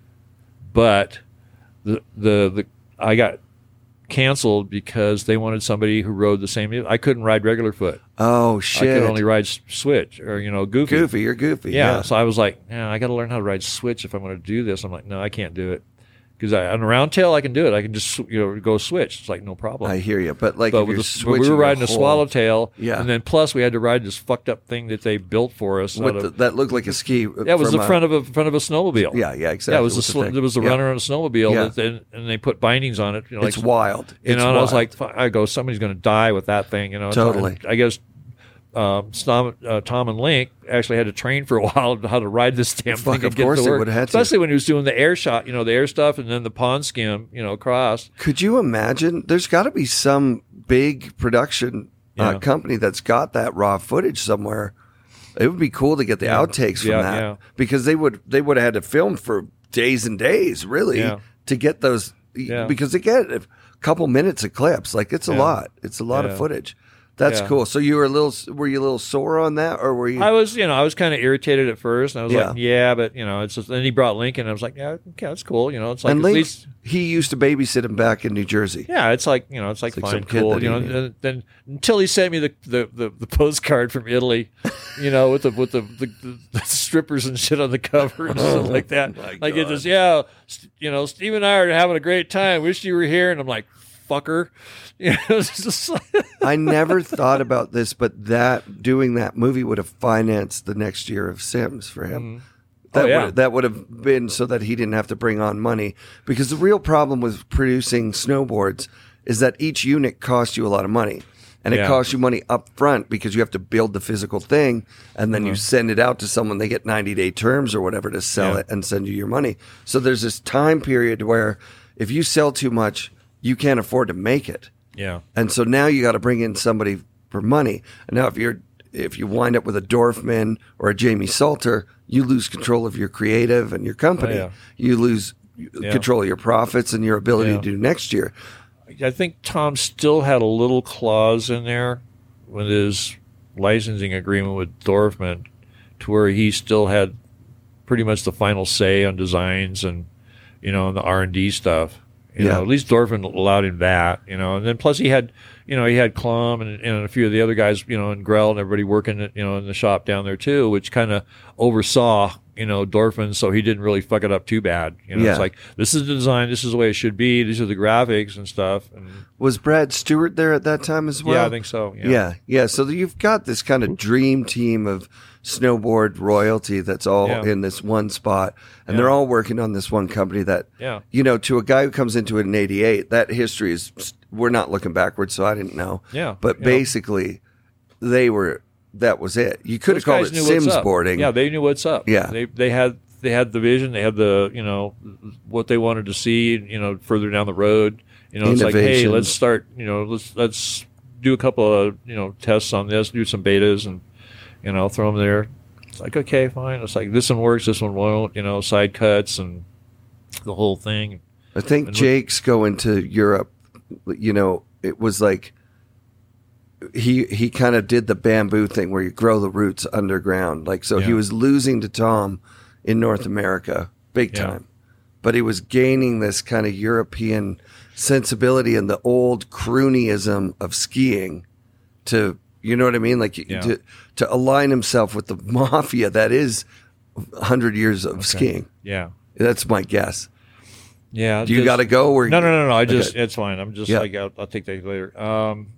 But the the, the I got canceled because they wanted somebody who rode the same. I couldn't ride regular foot. Oh shit! I could only ride s- switch or you know goofy. Goofy, you're goofy. Yeah. Yeah. So I was like, yeah, I got to learn how to ride switch if I'm going to do this. I'm like, no, I can't do it because on a round tail I can do it. I can just you know go switch. It's like no problem. I hear you, but like, But if with you're the, but we switching were riding a a whole- swallowtail, Yeah. and then plus we had to ride this fucked up thing that they built for us. What out the, of, that looked like a ski. yeah, it was from the a- front of a front of a snowmobile. Yeah, yeah, exactly. Yeah, it was a What's the sl- thing? there was a Yeah. runner on a snowmobile, Yeah. that, and, and they put bindings on it. You know, like, It's wild. You It's know, and I was wild. like, "Fuck," I go, somebody's going to die with that thing. You know, Totally. And I guess um, Tom, uh, Tom and Link actually had to train for a while on how to ride this damn Fuck, thing. of and get course it they to work. would have had to. Especially when he was doing the air shot, you know, the air stuff, and then the pond skim, you know, across. Could you imagine? There's got to be some big production uh, Yeah. company that's got that raw footage somewhere. It would be cool to get the Yeah. outtakes from Yeah, that yeah. because they would they would have had to film for days and days, really, Yeah. to get those. Yeah. Because they get a couple minutes of clips. Like it's a Yeah. lot. It's a lot Yeah. of footage. That's Yeah. cool. So you were a little were you a little sore on that, or were you? I was, you know, I was kind of irritated at first, and I was Yeah. like, yeah, but you know, it's just. Then he brought Lincoln, and I was like, yeah, okay, that's cool. You know, it's like and at Link, least. he used to babysit him back in New Jersey. Yeah, it's like you know, it's like, It's like some fine, kid cool. that You he know, knew. then, then until he sent me the, the, the, the postcard from Italy, you know, with the with the, the, the strippers and shit on the cover and stuff like that. Oh my Like it God. just yeah, st- you know, Steve and I are having a great time. Wish you were here, and I'm like, fucker. You know, it's just like, I never thought about this, but that doing that movie would have financed the next year of Sims for him. That Oh, yeah. would that would have been so that he didn't have to bring on money. Because the real problem with producing snowboards is that each unit costs you a lot of money. And it Yeah. costs you money up front because you have to build the physical thing and then you send it out to someone. They get ninety day terms or whatever to sell Yeah. it and send you your money. So there's this time period where if you sell too much, you can't afford to make it. yeah, And so now you got to bring in somebody for money. And now if you're if you wind up with a Dorfman or a Jamie Salter, you lose control of your creative and your company. Oh, yeah. You lose Yeah. control of your profits and your ability Yeah. to do next year. I think Tom still had a little clause in there with his licensing agreement with Dorfman, to where he still had pretty much the final say on designs and you know and the R and D stuff. You Yeah. know, at least Dorfman allowed him that. You know, and then plus he had you know he had Klum and, and a few of the other guys. You know, and Grell and everybody working at, you know in the shop down there too, which kind of oversaw you know Dorfman, so he didn't really fuck it up too bad. You know, Yeah. it's like this is the design, this is the way it should be, these are the graphics and stuff. And Was Brad Stewart there at that time as well? yeah, I think so. Yeah. Yeah, yeah. So you've got this kind of dream team of snowboard royalty that's all Yeah. in this one spot, and Yeah. they're all working on this one company that, Yeah. you know, to a guy who comes into it in eighty-eight, that history is, we're not looking backwards, so I didn't know. Yeah, But yeah. basically, they were, that was it. You could have Those called guys it knew what's Sims up. boarding. Yeah, they knew what's up. Yeah. they they had they had the vision. They had the you know what they wanted to see. You know, further down the road. You know, it's like, hey, Innovations. let's start. You know, let's let's do a couple of you know tests on this. Do some betas and you know throw them there. It's like okay, fine. It's like this one works, this one won't. You know, side cuts and the whole thing. I think And Jake's going to Europe. You know, it was like he he kind of did the bamboo thing where you grow the roots underground. Like so, he Yeah. was losing to Tom in North America big Yeah. time, but he was gaining this kind of European sensibility and the old croonyism of skiing to you know what I mean, like Yeah. to to align himself with the mafia that is a hundred years of skiing. Yeah, That's my guess. yeah. Do you just- got to go? Or No, no, no, no. I just Okay. it's fine. I'm just Yeah. like I'll, I'll take that later. Um,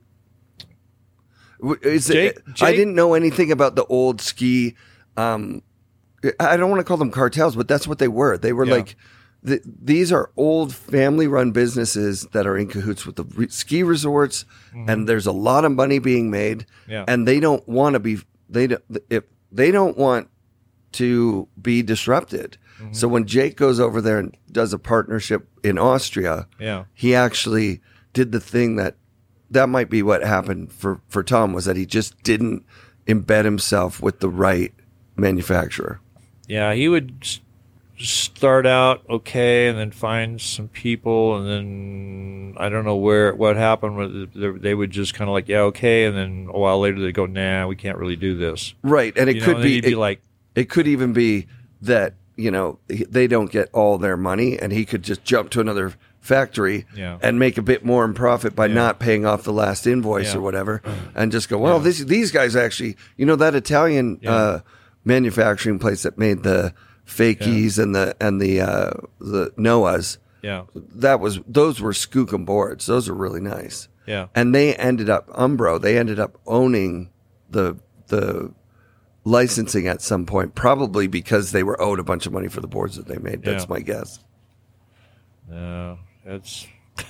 W- Is it, Jake- I Jake- didn't know anything about the old ski. Um, I don't want to call them cartels, but that's what they were. They were Yeah. like, th- these are old family-run businesses that are in cahoots with the re- ski resorts, and there's a lot of money being made. Mm-hmm. Yeah. And they don't want to be. They don't, if they don't want to be disrupted. Mm-hmm. So when Jake goes over there and does a partnership in Austria, yeah, he actually did the thing that that might be what happened for, for Tom, was that he just didn't embed himself with the right manufacturer. Yeah, he would s- start out okay, and then find some people, and then I don't know where what happened. With they would just kind of like, yeah, okay, and then a while later they go, nah, we can't really do this. Right, and it You know, could and then be, he'd be it, like, it could even be that, you know, they don't get all their money, and he could just jump to another factory Yeah. and make a bit more in profit by Yeah. not paying off the last invoice Yeah. or whatever, and just go, well, Yeah. this, these guys actually, you know, that Italian Yeah. uh, manufacturing place that made the fakies and the and the uh, the Noahs, yeah, that was those were Skookum boards. Those are really nice. yeah, And they ended up Umbro. They ended up owning the the licensing at some point, probably because they were owed a bunch of money for the boards that they made. That's Yeah. my guess. no, it's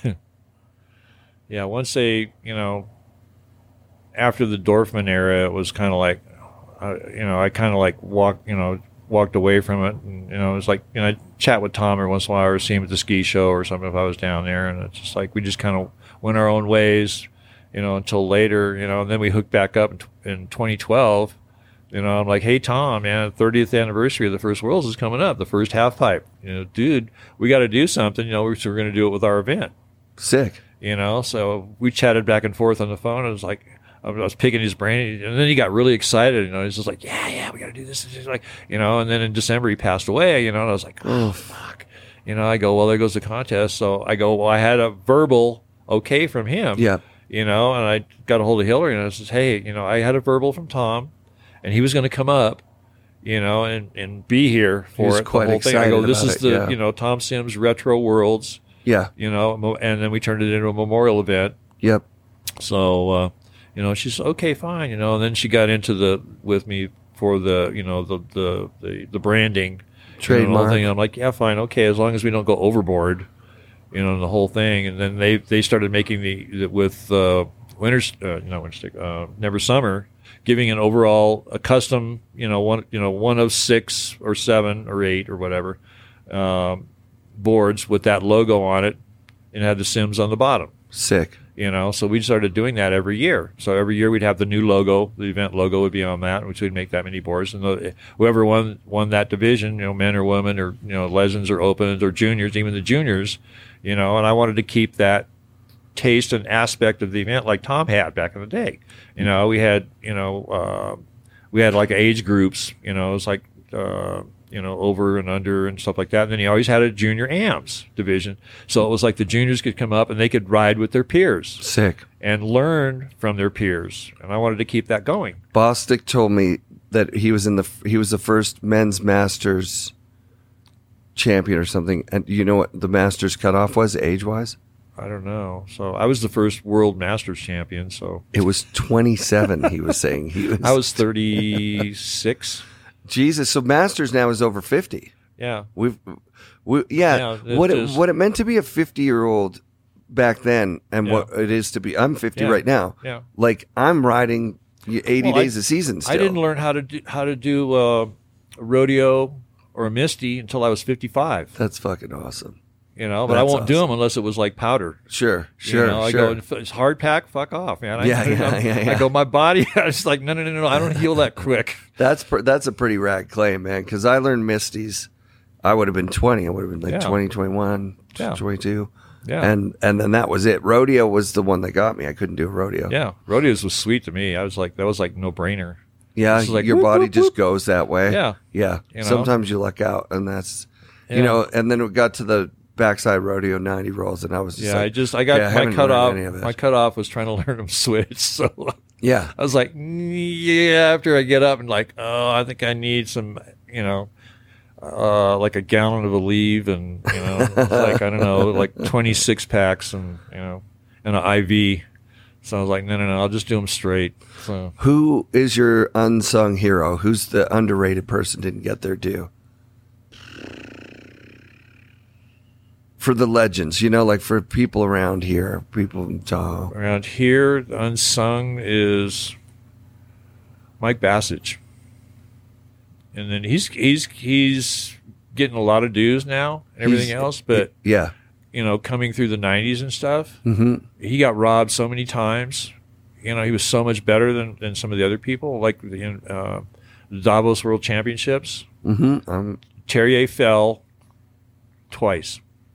yeah. Once they, you know, after the Dorfman era, it was kind of like, uh, you know, I kind of like walked, you know, walked away from it, and you know, it's like, you know, I chat with Tom every once in a while, or see him at the ski show or something if I was down there, and it's just like we just kind of went our own ways, you know, until later, you know, and then we hooked back up in, t- in twenty twelve. You know, I'm like, hey, Tom, man, thirtieth anniversary of the First Worlds is coming up, the first half pipe. You know, dude, we got to do something. You know, we're, so we're going to do it with our event. Sick. You know, so we chatted back and forth on the phone. It was like, I was picking his brain, and then he got really excited. You know, he's just like, yeah, yeah, we got to do this. He's like, you know, and then in December he passed away. You know, and I was like, oh fuck. You know, I go, well, there goes the contest. So I go, well, I had a verbal okay from him. Yeah. You know, and I got a hold of Hillary, and I says, hey, you know, I had a verbal from Tom, and he was going to come up, you know, and, and be here for was it. quite the whole thing. I excited go, this about is it, the, yeah. you know, Tom Sims Retro Worlds. Yeah. You know, mo- and then we turned it into a memorial event. Yep. So, uh, you know, she's okay, fine, you know, and then she got into the with me for the, you know, the the the, the branding, you know, the Trademark. whole thing. I'm like, yeah, fine, okay, as long as we don't go overboard, you know, the whole thing. And then they they started making the, the with uh, Winter's, uh, not Winter Stick, uh, Never Summer, giving an overall a custom, you know, one you know one of six or seven or eight or whatever um, boards with that logo on it, and had the Sims on the bottom. Sick. You know, so we started doing that every year. So every year we'd have the new logo, the event logo would be on that, which would make that many boards. And the, whoever won won that division, you know, men or women, or you know, legends or opens or juniors, even the juniors, you know. And I wanted to keep that taste and aspect of the event like Tom had back in the day. You know, we had, you know, uh, we had like age groups. You know, it's like. Uh, you know, over and under and stuff like that. And then he always had a junior A M S division. So it was like the juniors could come up and they could ride with their peers Sick. and learn from their peers. And I wanted to keep that going. Bostic told me that he was in the he was the first men's masters champion or something. And you know what the masters cutoff was age wise? I don't know. So I was the first world masters champion. So It was twenty-seven. He was saying he was. I was thirty-six. Jesus. So masters now is over fifty. Yeah. We've, we yeah. Yeah, it what it, is. what it meant to be a fifty year old back then, and Yeah. what it is to be. I'm fifty Yeah. right now. Yeah. Like I'm riding eighty Well, I- days a season. Still. I didn't learn how to do, how to do uh, a rodeo or a Misty until I was fifty-five. That's fucking awesome. You know, but I That's won't do awesome. them unless it was like powder. Sure, sure, You know, I sure. go, if it's hard pack, fuck off, man. I, Yeah, I, yeah, I, yeah, yeah. I go, my body, I was like, no, no, no, no, I don't heal that quick. That's pr- that's a pretty rad claim, man. Because I learned Misty's. I would have been twenty. I would have been like Yeah. twenty, twenty-one, Yeah. twenty-two. Yeah. And and then that was it. Rodeo was the one that got me. I couldn't do a rodeo. Yeah, rodeos was sweet to me. I was like, that was like no brainer. Yeah, It's like, your whoop, body whoop, just whoop. goes that way. Yeah. Yeah. You know? Sometimes you luck out, and that's, you Yeah. know, and then it got to the backside rodeo ninety rolls, and I was just Yeah, like, I just I got yeah, I my haven't cutoff. learned any of it. My cutoff was trying to learn them switch. So yeah. I was like, yeah. After I get up and like, oh, I think I need some, you know, uh, like a gallon of Aleve, and you know, it's like I don't know, like twenty-six packs, and you know, and an I V. So I was like, no, no, no, I'll just do them straight. So Who is your unsung hero? Who's the underrated person didn't get their due? For the legends, you know, like for people around here, people in Tahoe. around here, unsung is Mike Bassage, and then he's he's he's getting a lot of dues now and everything He's- else, but. Yeah. you know, coming through the nineties and stuff. Mm-hmm. He got robbed so many times. You know, he was so much better than, than some of the other people, like the, uh, the Davos World Championships. Mm-hmm. Um, Terrier fell twice.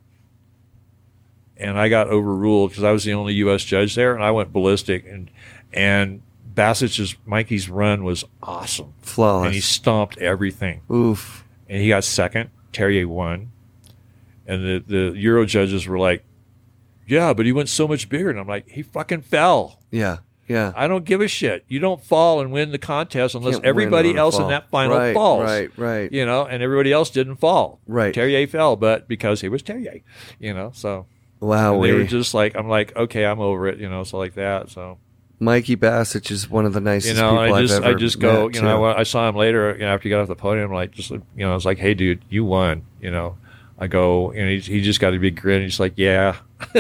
And I got overruled because I was the only U S judge there, and I went ballistic. And and Bassett's, Mikey's run was awesome. Flawless. And he stomped everything. Oof. And he got second. Terrier won. And the, the Euro judges were like, yeah, but he went so much bigger. And I'm like, he fucking fell. Yeah. Yeah. I don't give a shit. You don't fall and win the contest unless Can't everybody win on a else fall. in that final right, falls. Right, right. You know, and everybody else didn't fall. Right. Terrier fell, but because he was Terrier, you know, so. Wow. And they were just like, I'm like, okay, I'm over it, you know, so like that. So, Mikey Bassett is one of the nicest you know, people I just, I've ever I just go, met, you know, too. I, I saw him later, you know, after he got off the podium, like, just, you know, I was like, hey, dude, you won, you know. I go, and he, he just got a big grin. He's like, yeah.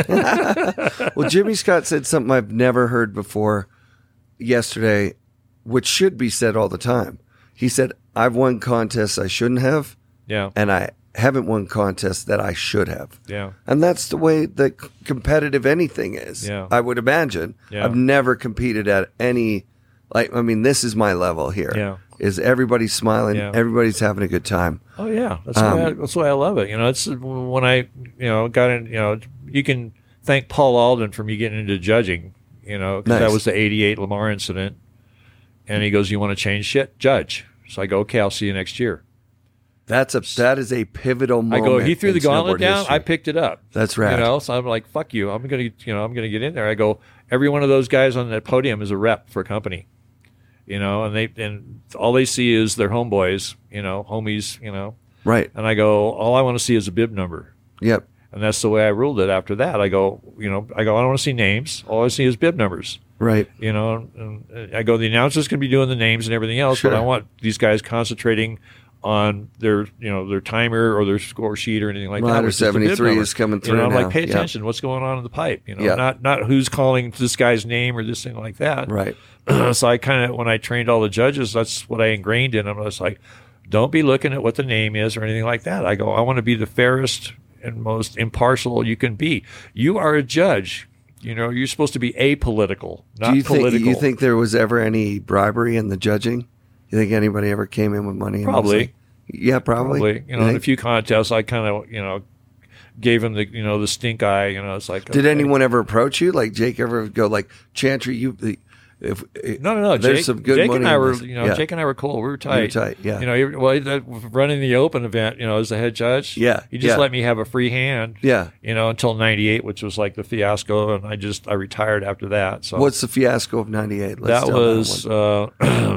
Well, Jimmy Scott said something I've never heard before yesterday, which should be said all the time. He said, I've won contests I shouldn't have, Yeah. and I haven't won contests that I should have. Yeah. And that's the way that c- competitive anything is, Yeah. I would imagine. Yeah. I've never competed at any, like, I mean, this is my level here. Yeah. Is everybody's smiling, Yeah. everybody's having a good time. Oh yeah, that's Um, why I, that's why I love it. You know, it's when I you know got in. You know, you can thank Paul Alden for me getting into judging. You know, 'cause Nice. that was the eighty-eight Lamar incident, and he goes, "You want to change shit, judge?" So I go, "Okay, I'll see you next year." That's a that is a pivotal I moment. go, he threw in the gauntlet snowboard down. history. I picked it up. That's rad. You know, so I'm like, "Fuck you! I'm gonna, you know, I'm gonna get in there." I go, every one of those guys on that podium is a rep for a company. You know, and they and all they see is their homeboys, you know, homies, you know. Right. And I go, all I want to see is a bib number. Yep. And that's the way I ruled it after that. I go, you know, I go, I don't want to see names. All I see is bib numbers. Right. You know, and I go, the announcers can be doing the names and everything else, Sure. but I want these guys concentrating on their, you know, their timer or their score sheet or anything like that. Rider which is the bib seventy-three number. is coming You know, through I'm now. like, pay Yep. attention. What's going on in the pipe? You know, Yep. not not who's calling this guy's name or this thing like that. Right. So I kind of, when I trained all the judges, that's what I ingrained in them. I was like, don't be looking at what the name is or anything like that. I go, I want to be the fairest and most impartial you can be. You are a judge. You know, you're supposed to be apolitical, not Do you political. think you think there was ever any bribery in the judging? You think anybody ever came in with money? and was Probably. like- yeah, probably. Probably. You know, in a think? few contests, I kind of, you know, gave him the, you know, the stink eye. You know, it's like, Did okay. anyone ever approach you? Like Jake ever go like Chantry? You if No, no, no. there's Jake, some good Jake money and I in were, this. you know, Yeah. Jake and I were cool. We were tight. tight, yeah. You know, you- well, that, running the open event, you know, as the head judge. Yeah, He just yeah. let me have a free hand. Yeah. You know, until ninety-eight, which was like the fiasco, and I just I retired after that. So What's the fiasco of ninety-eight? that tell was. one. uh,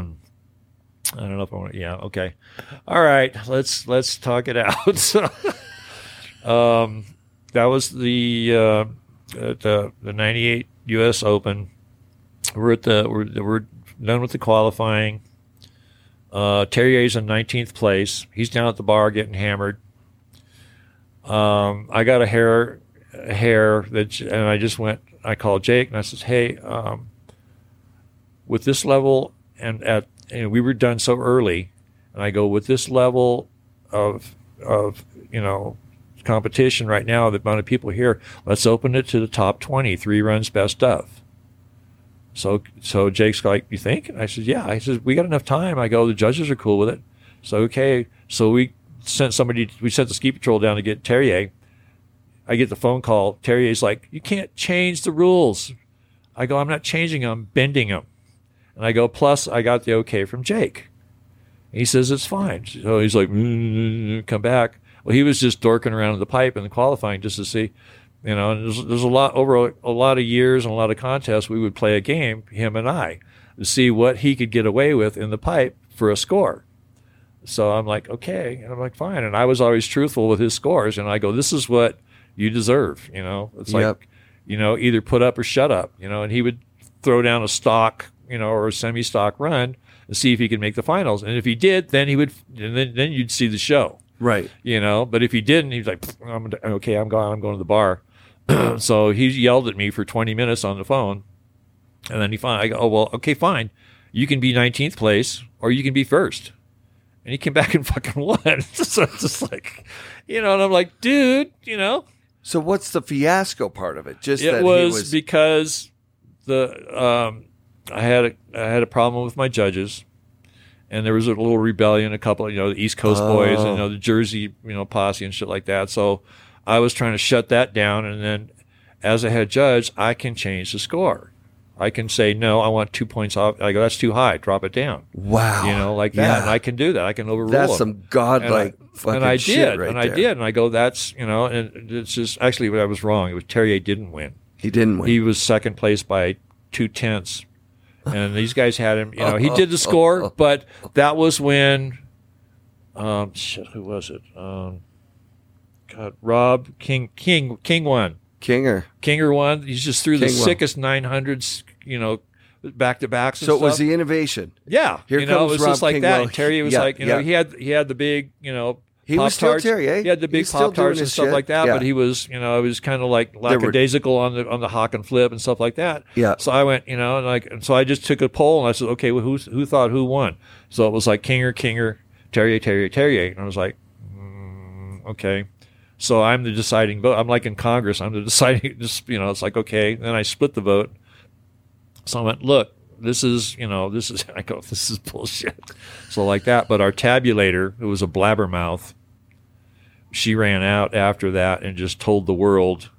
I don't know if I want to. Yeah. Okay. All right. Let's let's talk it out. So, um, that was the uh, the the ninety-eight U S Open. We're at the we're we're done with the qualifying. Uh, Terrier's in nineteenth place. He's down at the bar getting hammered. Um, I got a hair a hair that, and I just went. I called Jake and I says, "Hey, um, with this level and at and we were done so early, and I go with this level of of you know competition right now, the amount of people here, let's open it to the top twenty, three runs best of." So so Jake's like, "You think?" And I said, "Yeah." I said, "We got enough time." I go, "The judges are cool with it." So okay, so we sent somebody. We sent the ski patrol down to get Terrier. I get the phone call. Terrier's like, "You can't change the rules." I go, "I'm not changing them. I'm bending them." And I go, "Plus, I got the okay from Jake." He says it's fine. So he's like, mm, "Come back." Well, he was just dorking around in the pipe in the qualifying just to see. You know, and there's, there's a lot over a, a lot of years and a lot of contests. We would play a game, him and I, to see what he could get away with in the pipe for a score. So I'm like, okay, and I'm like, fine. And I was always truthful with his scores, and I go, this is what you deserve. You know, it's like, Yep. you know, either put up or shut up. You know, and he would throw down a stock, you know, or a semi-stock run and see if he could make the finals. And if he did, then he would, and then then you'd see the show. Right. You know, but if he didn't, he's like, I'm, okay, I'm going, I'm going to the bar. So he yelled at me for twenty minutes on the phone. And then he finally, I go, oh, well, okay, fine. You can be nineteenth place or you can be first. And he came back and fucking won. So it's just like, you know, and I'm like, dude, you know. So what's the fiasco part of it? Just It that was, he was because the um, I had a, I had a problem with my judges, and there was a little rebellion. A couple, you know, the East Coast Oh. boys, and, you know, the Jersey, you know, posse and shit like that. So I was trying to shut that down, and then as a head judge, I can change the score. I can say, no, I want two points off. I go, that's too high. Drop it down. wow, You know, like that. Yeah. And I can do that. I can overrule That's them. some godlike and I, fucking and I shit did, right and there. I did, and I go, that's, you know, and it's just actually I was wrong. It was Terrier didn't win. He didn't win. He was second place by two tenths, and these guys had him. You know, he did the score, but that was when, um, shit, who was it? Um, God, Rob King, King, King won. Kinger. Kinger won. He just threw the King won. sickest nine hundreds, you know, back to backs. So it was the innovation. yeah. Here you know, comes it was Rob just like King. that. Well, And Terry was yeah, like, you know, yeah. he had he had the big, you know. He was still Pop-Tarts. Terry, eh? He had the big He's still Pop Tarts doing and his stuff shit. like that, Yeah. but he was, you know, it was kind of like were- lackadaisical on the on the hawk and flip and stuff like that. Yeah. So I went, you know, and like, and so I just took a poll and I said, okay, well, who who thought who won? So it was like Kinger, Kinger, Terrier, Terrier, Terrier, and I was like, mm, okay. So I'm the deciding vote. I'm like in Congress. I'm the deciding. Just, you know, it's like, okay. Then I split the vote. So I went, look, this is, you know, this is. I go, this is bullshit. So like that. But our tabulator, who was a blabbermouth, she ran out after that and just told the world,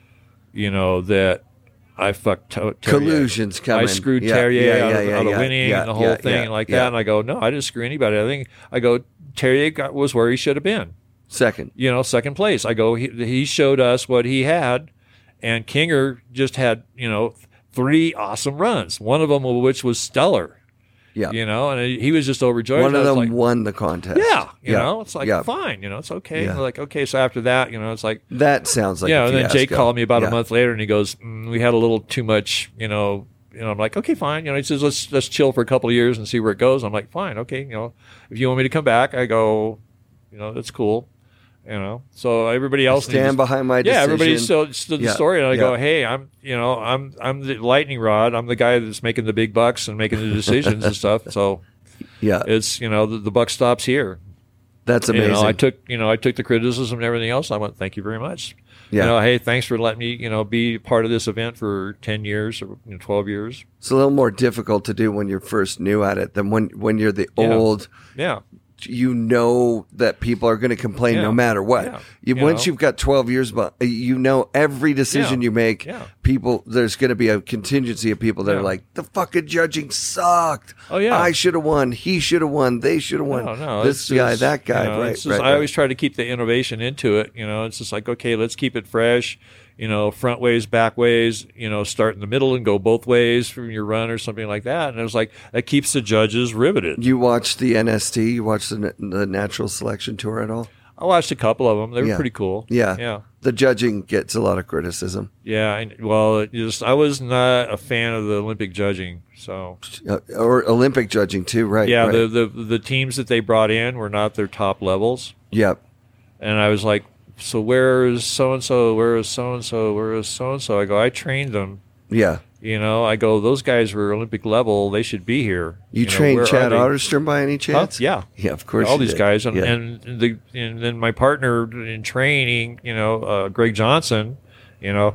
you know, that I fucked to- Terrier. Collusion's coming. I screwed Yeah, Terrier yeah, out, yeah, of, yeah, out of yeah, winning yeah, and the whole yeah, thing yeah, and like yeah. that. And I go, no, I didn't screw anybody. I think I go, Terrier got, was where he should have been. Second. You know, second place. I go, he, he showed us what he had, and Kinger just had, you know, three awesome runs. One of them, which was stellar. Yeah. You know, and he was just overjoyed. One I of was them like, won the contest. yeah, you Yeah. know, it's like Yeah. fine, you know, it's okay. Yeah. Like, okay, so after that, you know, it's like, That sounds like yeah. a And then Jake fiasco. called me about Yeah. a month later, and he goes, mm, "We had a little too much, you know." You know, I'm like, okay, fine. You know, he says, let's let's chill for a couple of years and see where it goes. I'm like, fine, okay. You know, if you want me to come back, I go, you know, that's cool. You know, so everybody else Stand needs- behind my yeah, decision. everybody still stood the Yeah, story, and I yeah. go, "Hey, I'm, you know, I'm, I'm the lightning rod. I'm the guy that's making the big bucks and making the decisions and stuff. So Yeah. it's, you know, the, the buck stops here. That's You amazing. know, I took, you know, I took the criticism and everything else. I went, thank you very much. Yeah. You know, hey, thanks for letting me, you know, be part of this event for ten years or you know, twelve years. It's a little more difficult to do when you're first new at it than when, when you're the Yeah. old. Yeah, You know that people are going to complain Yeah. no matter what. Yeah. You, You once know. you've got twelve years, but you know every decision Yeah. you make, Yeah. people there's going to be a contingency of people that Yeah. are like, the fucking judging sucked. Oh, yeah. I should have won. He should have won. They should have won. no, no, this it's guy, just, that guy. you know, right, it's just- right, I right. always try to keep the innovation into it. You know, it's just like, okay, let's keep it fresh. You know, front ways, back ways. You know, start in the middle and go both ways from your run or something like that. And it was like that keeps the judges riveted. You watched the N S T? You watched the, the Natural Selection Tour at all? I watched a couple of them. They were Yeah. pretty cool. Yeah. yeah. The judging gets a lot of criticism. Yeah, I, well, it just I was not a fan of the Olympic judging. So Uh, or Olympic judging too, right? yeah, right. the, the the teams that they brought in were not their top levels, Yep. and I was like, so where is so and so? Where is so and so? Where is so and so? I go, I trained them. Yeah. You know, I go, those guys were Olympic level. They should be here. You, know, trained where Chad are they? Otterstrom by any Huh? chance? Yeah. Yeah, of course. All you these did. guys, and, Yeah. and the and then my partner in training, you know, uh, Greg Johnson, you know,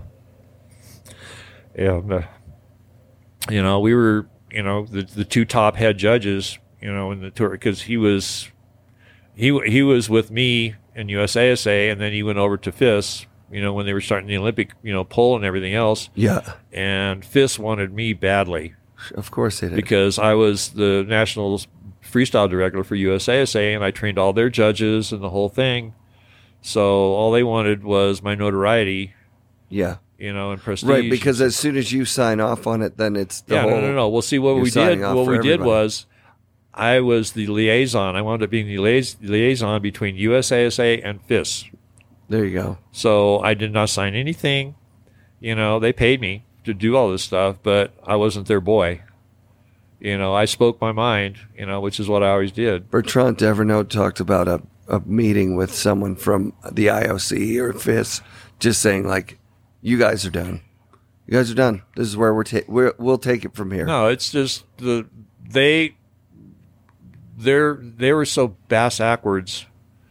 yeah, the- you know, we were, you know, the the two top head judges, you know, in the tour because he was, he he was with me in U S A S A, and then he went over to F I S, you know, when they were starting the Olympic, you know, pole and everything else, Yeah, and F I S wanted me badly. of course they did. Because I was the national freestyle director for U S A S A, and I trained all their judges and the whole thing. So all they wanted was my notoriety, yeah. you know, and prestige. Right, because as soon as you sign off on it, then it's the yeah, whole. no, no, no. Well, see what you're we signing did. off What for we did everybody. was, I was the liaison. I wound up being the liais- liaison between U S A S A and F I S. There you go. So I did not sign anything. You know, they paid me to do all this stuff, but I wasn't their boy. You know, I spoke my mind, you know, which is what I always did. Bertrand Evernote talked about a, a meeting with someone from the I O C or F I S, just saying like, "You guys are done. You guys are done. This is where we're, ta- we're we'll take it from here." No, it's just the they they're they were so bass backwards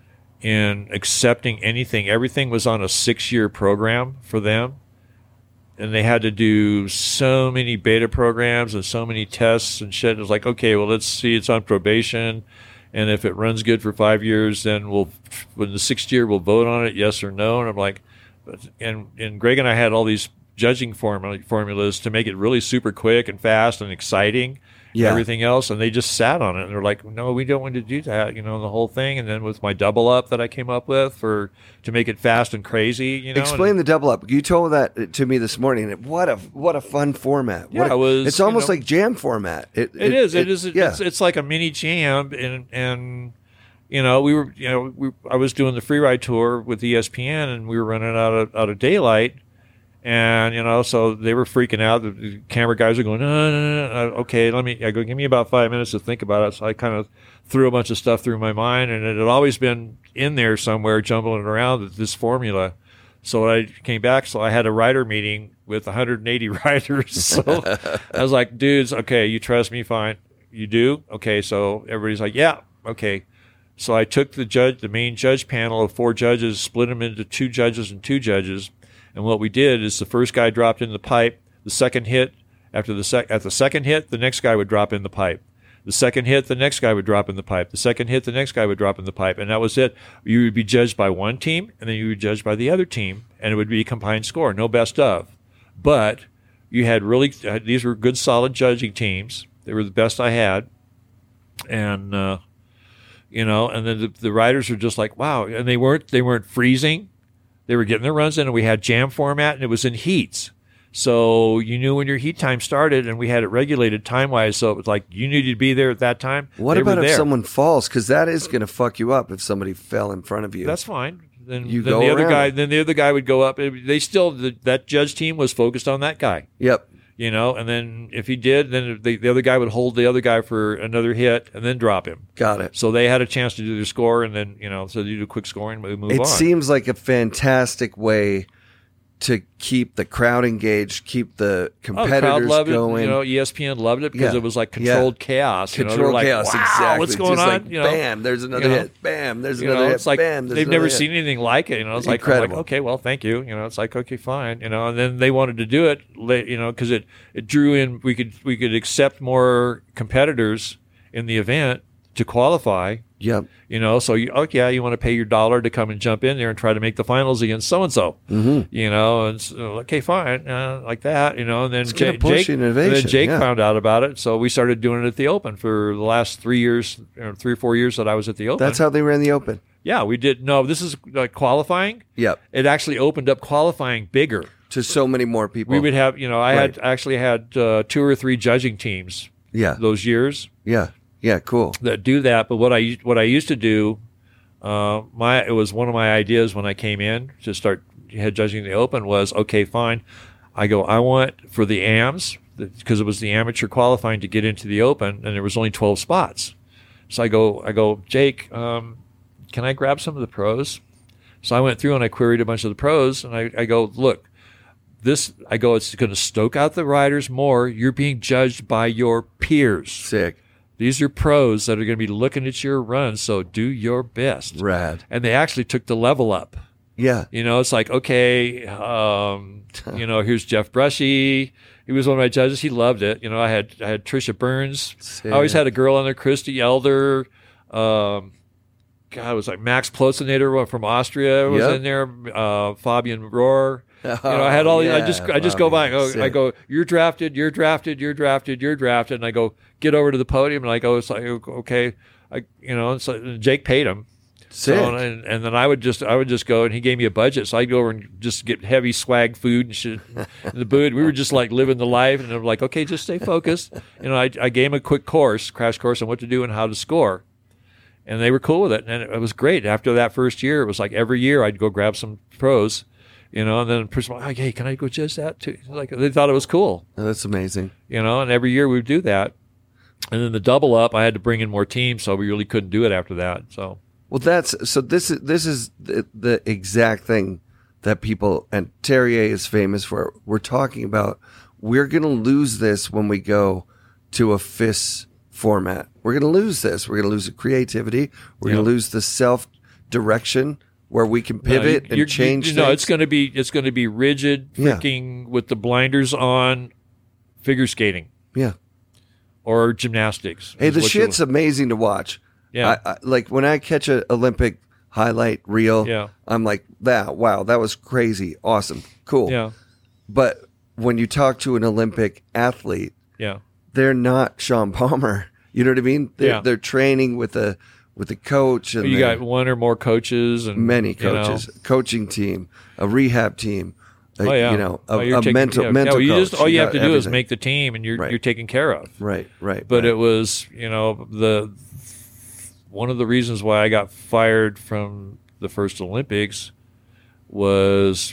in accepting anything. Everything was on a six-year program for them. And they had to do so many beta programs and so many tests and shit. It was like, okay, well, let's see, it's on probation. And if it runs good for five years, then we'll, when the sixth year, we'll vote on it, yes or no. And I'm like, and, and Greg and I had all these judging formula, formulas to make it really super quick and fast and exciting. Yeah. Everything else, and they just sat on it, and they're like, "No, we don't want to do that," you know, the whole thing. And then with my double up that I came up with for to make it fast and crazy, you know. Explain and, the double up. You told that to me this morning. What a what a fun format. Yeah, what a, it was, it's almost you know, like jam format. It, it, it is. It, it is. Yeah. It's, it's like a mini jam, and and you know, we were, you know, we, I was doing the free ride tour with E S P N, and we were running out of out of daylight. And, you know, so they were freaking out. The camera guys are going, no, no, no, no. Okay, let me, I go, give me about five minutes to think about it. So I kind of threw a bunch of stuff through my mind, and it had always been in there somewhere, jumbling around, this formula. So I came back, so I had a rider meeting with one hundred eighty riders. So I was like, dudes, okay, you trust me, fine. You do? Okay, so everybody's like, yeah, okay. So I took the judge, the main judge panel of four judges, split them into two judges and two judges. And what we did is the first guy dropped in the pipe. The second hit, after the sec- at the second hit, the next guy would drop in the pipe. The second hit, the next guy would drop in the pipe. The second hit, the next guy would drop in the pipe. And that was it. You would be judged by one team, and then you would be judged by the other team, and it would be a combined score, no best of. But you had really, these were good, solid judging teams. They were the best I had. And, uh, you know, and then the, the riders were just like, wow. And they weren't, they weren't freezing. They were getting their runs in, and we had jam format, and it was in heats. So you knew when your heat time started, and we had it regulated time-wise, so it was like you needed to be there at that time. What about if someone falls? Because that is going to fuck you up if somebody fell in front of you. That's fine. Then, you then go the other around. guy, then the other guy would go up. They still the, that judge team was focused on that guy. Yep. You know, and then if he did, then the, the other guy would hold the other guy for another hit and then drop him. Got it. So they had a chance to do their score, and then, you know, so you do a quick scoring, we move it on. It seems like a fantastic way to keep the crowd engaged, keep the competitors oh, the crowd loved going. It. You know, E S P N loved it because yeah. it was like controlled yeah. chaos. You controlled know, chaos, like, wow, exactly. What's going Just on? Like, you know, bam, there's another you know, hit. Bam, there's you another know, hit. It's like bam, they've never hit. seen anything like it. You know, it's like, incredible. Like, okay, well, thank you. You know, it's like, okay, fine. You know, and then they wanted to do it. You know, because it it drew in. We could we could accept more competitors in the event to qualify. Yep. You know, so you, oh yeah, you want to pay your dollar to come and jump in there and try to make the finals against so and so. You know, and so, okay, fine, uh, like that. You know, and then it's Jake, push Jake, and innovation. then Jake yeah. found out about it, so we started doing it at the Open for the last three years, or three or four years that I was at the Open. That's how they ran the Open. Yeah, we did. No, this is like qualifying. Yep. It actually opened up qualifying bigger to so many more people. We would have, you know, I right. had actually had uh, two or three judging teams. Yeah. Those years. Yeah. Yeah, cool. That do that, but what I what I used to do, uh, my it was one of my ideas when I came in to start head judging the Open was okay, fine. I go, I want for the A Ms because it was the amateur qualifying to get into the Open, and there was only twelve spots. So I go, I go, Jake, um, can I grab some of the pros? So I went through and I queried a bunch of the pros, and I, I go, look, this. I go, it's going to stoke out the riders more. You're being judged by your peers. Sick. These are pros that are going to be looking at your run, so do your best. Rad. And they actually took the level up. Yeah. You know, it's like, okay, um, you know, here's Jeff Brushy. He was one of my judges. He loved it. You know, I had I had Trisha Burns. Sick. I always had a girl on there, Christy Elder. Um, God, it was like Max Plotznator from Austria was yep. in there. Uh, Fabian Rohr. You know, I had all these. yeah, I just, I just go by. And go, sick. I go, you're drafted, you're drafted, you're drafted, you're drafted, and I go, get over to the podium, and I go, it's like, okay, I, you know, it's like Jake paid him, sick, so, and, and then I would just, I would just go, and he gave me a budget, so I'd go over and just get heavy swag food and shit in the booth. We were just like living the life, and I'm like, okay, just stay focused. You know, I, I gave him a quick course, crash course on what to do and how to score. And they were cool with it, and it was great. After that first year, it was like every year I'd go grab some pros. You know, and then the person was like, hey, can I go judge that too? Like, they thought it was cool. Oh, that's amazing. You know, and every year we would do that. And then the double up, I had to bring in more teams, so we really couldn't do it after that. So, well, that's so. This is this is the, the exact thing that people and Terrier is famous for. We're talking about. We're going to lose this when we go to a F I S format. We're going to lose this. We're going to lose the creativity. We're yep. going to lose the self direction where we can pivot no, you, and change you, things? No, it's going to be it's going to be rigid, freaking yeah. with the blinders on, figure skating. Yeah. Or gymnastics. Hey, the shit's amazing to watch. Yeah. I, I, like when I catch an Olympic highlight reel, yeah. I'm like, that, wow, that was crazy. Awesome. Cool. Yeah. But when you talk to an Olympic athlete, yeah. they're not Sean Palmer. You know what I mean? They're, yeah. they're training with a with a coach. And you got one or more coaches. and Many coaches. You know. Coaching team, a rehab team. A, oh, yeah. You know, a, oh, a taking, mental, yeah. mental yeah, well, you coach. Just, all you, you have to do everything. is make the team, and you're right. you're taken care of. Right, right. But right. it was, you know, the one of the reasons why I got fired from the first Olympics was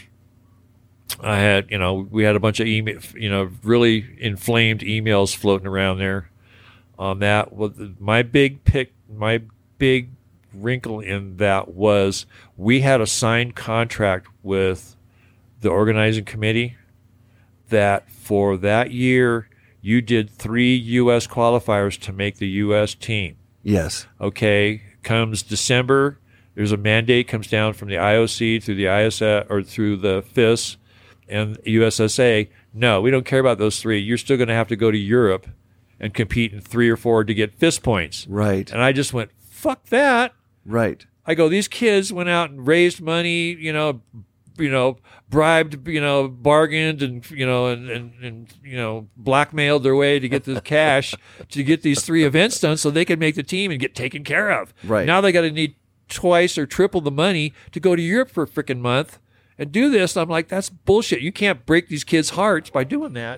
I had, you know, we had a bunch of email, you know, really inflamed emails floating around there on that. Well, my big pick, my big wrinkle in that was we had a signed contract with the organizing committee that for that year you did three U S qualifiers to make the U S team. Yes. Okay. Comes December, there's a mandate comes down from the I O C through the I S S or through the F I S and U S S A. No, we don't care about those three. You're still going to have to go to Europe and compete in three or four to get F I S points. Right. And I just went, fuck that. Right. I go, these kids went out and raised money, you know, you know, bribed, you know, bargained and, you know, and, and, and you know, blackmailed their way to get the cash to get these three events done so they could make the team and get taken care of. Right. Now they got to need twice or triple the money to go to Europe for a freaking month and do this. I'm like, that's bullshit. You can't break these kids' hearts by doing that.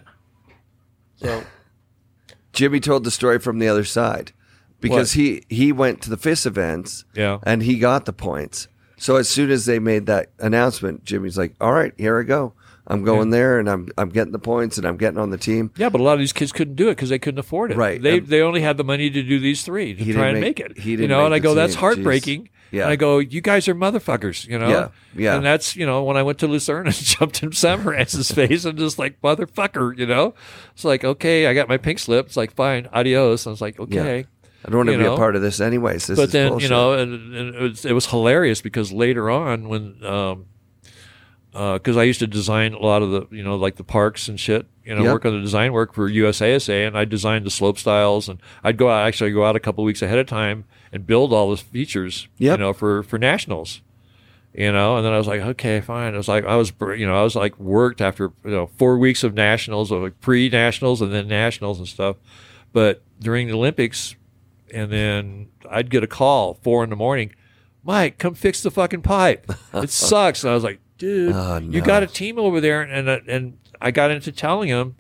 So Jimmy told the story from the other side because What? he, he went to the F I S events Yeah. and he got the points. So as soon as they made that announcement, Jimmy's like, all right, here I go. I'm going Yeah. there and I'm I'm getting the points and I'm getting on the team. Yeah, but a lot of these kids couldn't do it because they couldn't afford it. Right. They Um, they only had the money to do these three to He try didn't and make- make, it. he didn't you know, make and I the go, team. that's Jeez. heartbreaking. Yeah. And I go, you guys are motherfuckers, you know? Yeah. Yeah. And that's, you know, when I went to Lucerne and jumped in Samarantz's face and just like, motherfucker, you know? It's like, okay, I got my pink slip. It's like, fine, adios. I was like, okay. I don't want to You be know? a part of this anyways. This But is then, bullshit. you know, and, and it, was, it was hilarious because later on when, um, because I used to design a lot of the, you know, like the parks and shit, you know, Yep. work on the design work for U S A S A, and I designed the slope styles, and I'd go out, actually go out a couple of weeks ahead of time and build all the features, Yep. you know, for, for nationals, you know, and then I was like, okay, fine. I was like, I was, you know, I was like worked after, you know, four weeks of nationals, of like pre-nationals and then nationals and stuff. But during the Olympics, and then I'd get a call four in the morning, Mike, come fix the fucking pipe. It sucks. And I was like, dude, Oh, you no. got a team over there. And, and, and I got into telling him,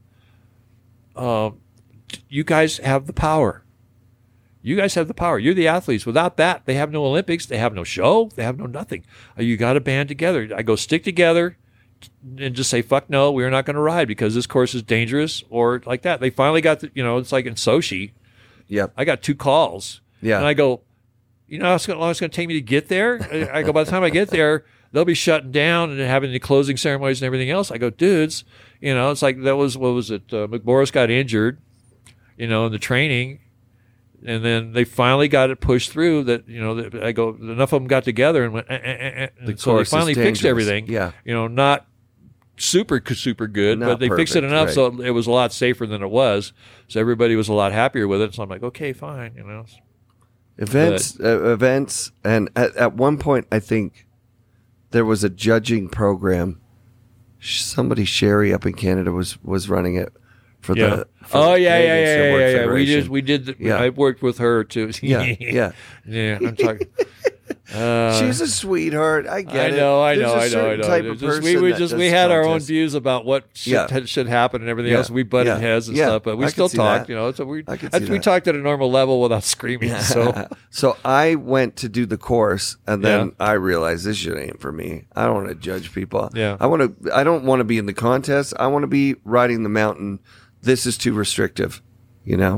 um, you guys have the power. You guys have the power. You're the athletes. Without that, they have no Olympics. They have no show. They have no nothing. Uh, You got to band together. I go stick together and just say, fuck no, we're not going to ride because this course is dangerous or like that. They finally got the, you know, it's like in Sochi. Yep. I got two calls. Yeah. And I go, you know how long it's going to take me to get there? I I go, by the time I get there, they'll be shutting down and having the closing ceremonies and everything else. I go, dudes, you know, it's like that was, what was it? Uh, McMorris got injured, you know, in the training. And then they finally got it pushed through that, you know, that I go, enough of them got together and went, eh, eh, eh, eh. The And so they course is finally fixed dangerous. everything. Yeah. You know, not super, super good, Not but they fixed it perfect, enough right. so it was a lot safer than it was. So everybody was a lot happier with it. So I'm like, okay, fine, you know. Events, uh, events, and at, at one point, I think there was a judging program. Sh- Somebody, Sherry, up in Canada, was was running it for Yeah. the. For Oh the yeah, yeah, Canadian yeah, Snowboard yeah, yeah. We Federation. did, we did. The, Yeah. I worked with her too. Yeah, yeah. yeah. I'm talking. Uh, She's a sweetheart. I get I it. know, I There's know, a I know, I certain know. Type It's of just- person we we that just does we had our own contests. views about what should, Yeah. had- should happen and everything Yeah. else. We butted Yeah. heads and Yeah. stuff, but we I still could see talked. that. You know, so we I could that's- see we that. talked at a normal level without screaming. So So I went to do the course, and then Yeah. I realized this shit ain't for me. I don't want to judge people. Yeah. I want to. I don't want to be in the contest. I want to be riding the mountain. This is too restrictive. You know.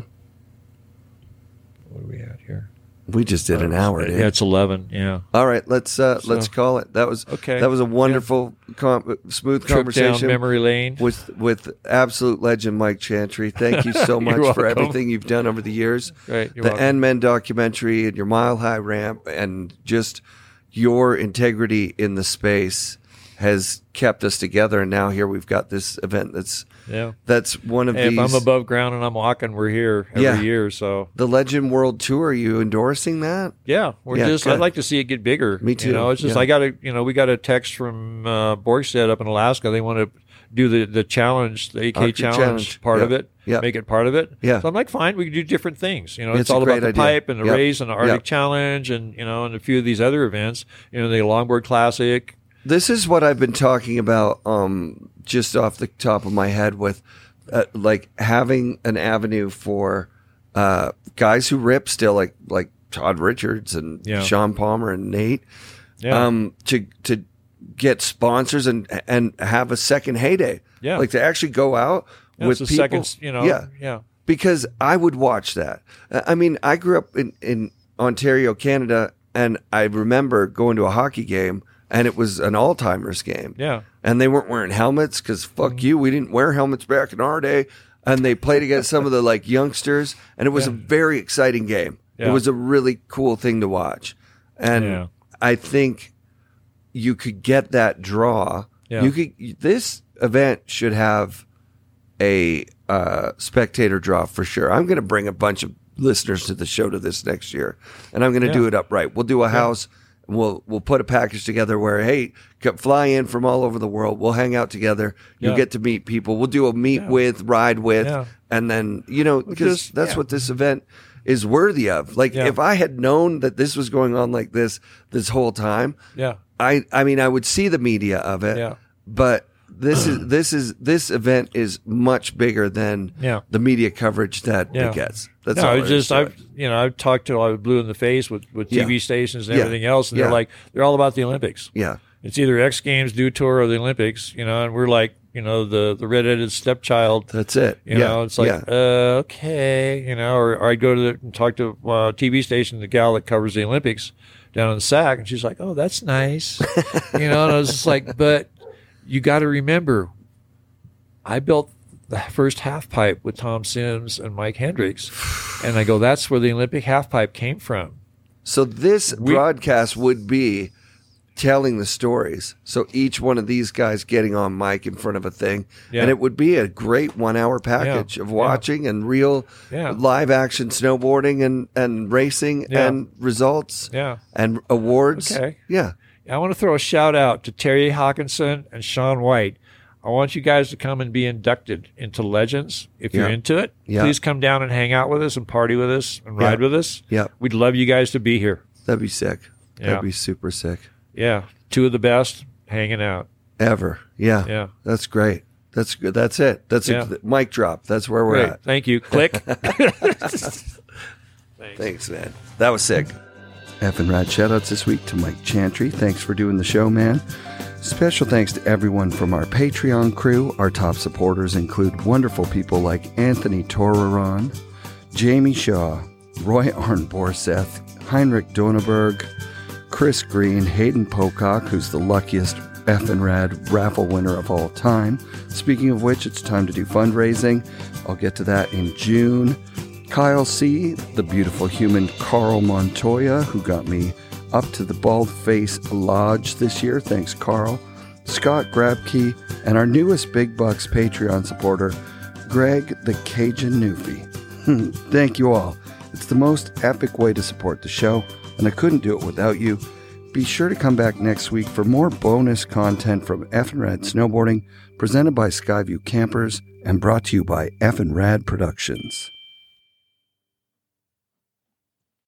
what are we at here? We just did an hour. Dude. Yeah, it's eleven. Yeah, All right, let's uh, So- let's call it. That was Okay. That was a wonderful, com- smooth trip down conversation memory lane. with with absolute legend Mike Chantry. Thank you so You're much for welcome. everything you've done over the years. Right, you're the welcome. N Men documentary and your Mile High Ramp, and just your integrity in the space has kept us together, and now here we've got this event that's Yeah. that's one of Hey, these. if I'm above ground and I'm walking, we're here every Yeah. year. So The Legend World Tour, are you endorsing that? yeah, we're Yeah, just. good. I'd like to see it get bigger. Me too, You know, it's just yeah. I got a. You know, we got a text from uh, Borgstead up in Alaska. They want to do the the challenge, the A K Arctic challenge, challenge. part Yeah. of it. Yeah. Make it part of it. Yeah. So I'm like, fine, we can do different things. You know, It's it's, a all about great the idea. pipe and the Yep. race and the Arctic Yep. challenge and you know and a few of these other events. You know, the Longboard Classic. This is what I've been talking about, um, just off the top of my head, with uh, like having an avenue for uh, guys who rip still, like like Todd Richards and Yeah. Sean Palmer and Nate, Yeah. um, to to get sponsors and and have a second heyday, Yeah. like to actually go out Yeah, with it's a people, second, you know. yeah, Yeah. because I would watch that. Uh, I mean, I grew up in, in Ontario, Canada, and I remember going to a hockey game, and it was an all-timers game. Yeah. And they weren't wearing helmets because fuck you, we didn't wear helmets back in our day. And they played against some of the like youngsters, and it was Yeah. a very exciting game. Yeah. It was a really cool thing to watch. And Yeah. I think you could get that draw. Yeah. You could. This event should have a uh, spectator draw for sure. I'm going to bring a bunch of listeners to the show to this next year, and I'm going to Yeah. do it upright. We'll do a house. We'll we'll put a package together where hey, come fly in from all over the world. We'll hang out together. You'll Yeah. get to meet people. We'll do a meet Yeah. with, ride with, Yeah. and then you know because just- that's yeah. what this event is worthy of. Like Yeah. if I had known that this was going on like this this whole time, Yeah. I I mean I would see the media of it. Yeah. But this is this is this event is much bigger than Yeah. the media coverage that Yeah. it gets. That's no, all. it's there is just to I've it. you know I've talked to I was blue in the face with, with T V Yeah. stations and Yeah. everything else, and Yeah. they're like they're all about the Olympics. Yeah. It's either X Games, Dew Tour, or the Olympics. You know, and we're like you know the the redheaded stepchild. That's it. You yeah. know, it's like yeah. uh, okay, you know, or, or I'd go to the, and talk to uh, T V station, the gal that covers the Olympics down in Sac, and she's like, "Oh, that's nice," you know, and I was just like, "But you got to remember, I built the first half pipe with Tom Sims and Mike Hendricks," and I go, "That's where the Olympic half pipe came from." So this We- broadcast would be telling the stories. So each one of these guys getting on mic in front of a thing, Yeah. and it would be a great one-hour package Yeah. of watching and real Yeah. live action snowboarding and and racing Yeah. and results Yeah. and awards. Okay. Yeah. I want to throw a shout out to Terry Hawkinson and Sean White. I want you guys to come and be inducted into Legends. If you're Yeah. into it, Yeah. please come down and hang out with us and party with us and ride Yeah. with us. Yeah. We'd love you guys to be here. That'd be sick. Yeah. That'd be super sick. Yeah. Two of the best hanging out. Ever. Yeah. Yeah. That's great. That's good. That's it. That's Yeah. a mic drop. That's where we're Great. at. Thank you. Click. Thanks, man. That was sick. F and Rad shoutouts this week to Mike Chantry. Thanks for doing the show, man. Special thanks to everyone from our Patreon crew. Our top supporters include wonderful people like Anthony Toraron, Jamie Shaw, Roy Arnborseth, Heinrich Doneberg, Chris Green, Hayden Pocock, who's the luckiest F and Rad raffle winner of all time. Speaking of which, it's time to do fundraising. I'll get to that in June. Kyle C., the beautiful human Carl Montoya, who got me up to the Bald Face Lodge this year. Thanks, Carl. Scott Grabkey, and our newest Big Bucks Patreon supporter, Greg the Cajun Newfie. Thank you all. It's the most epic way to support the show, and I couldn't do it without you. Be sure to come back next week for more bonus content from F and Rad Snowboarding, presented by Skyview Campers and brought to you by F and Rad Productions.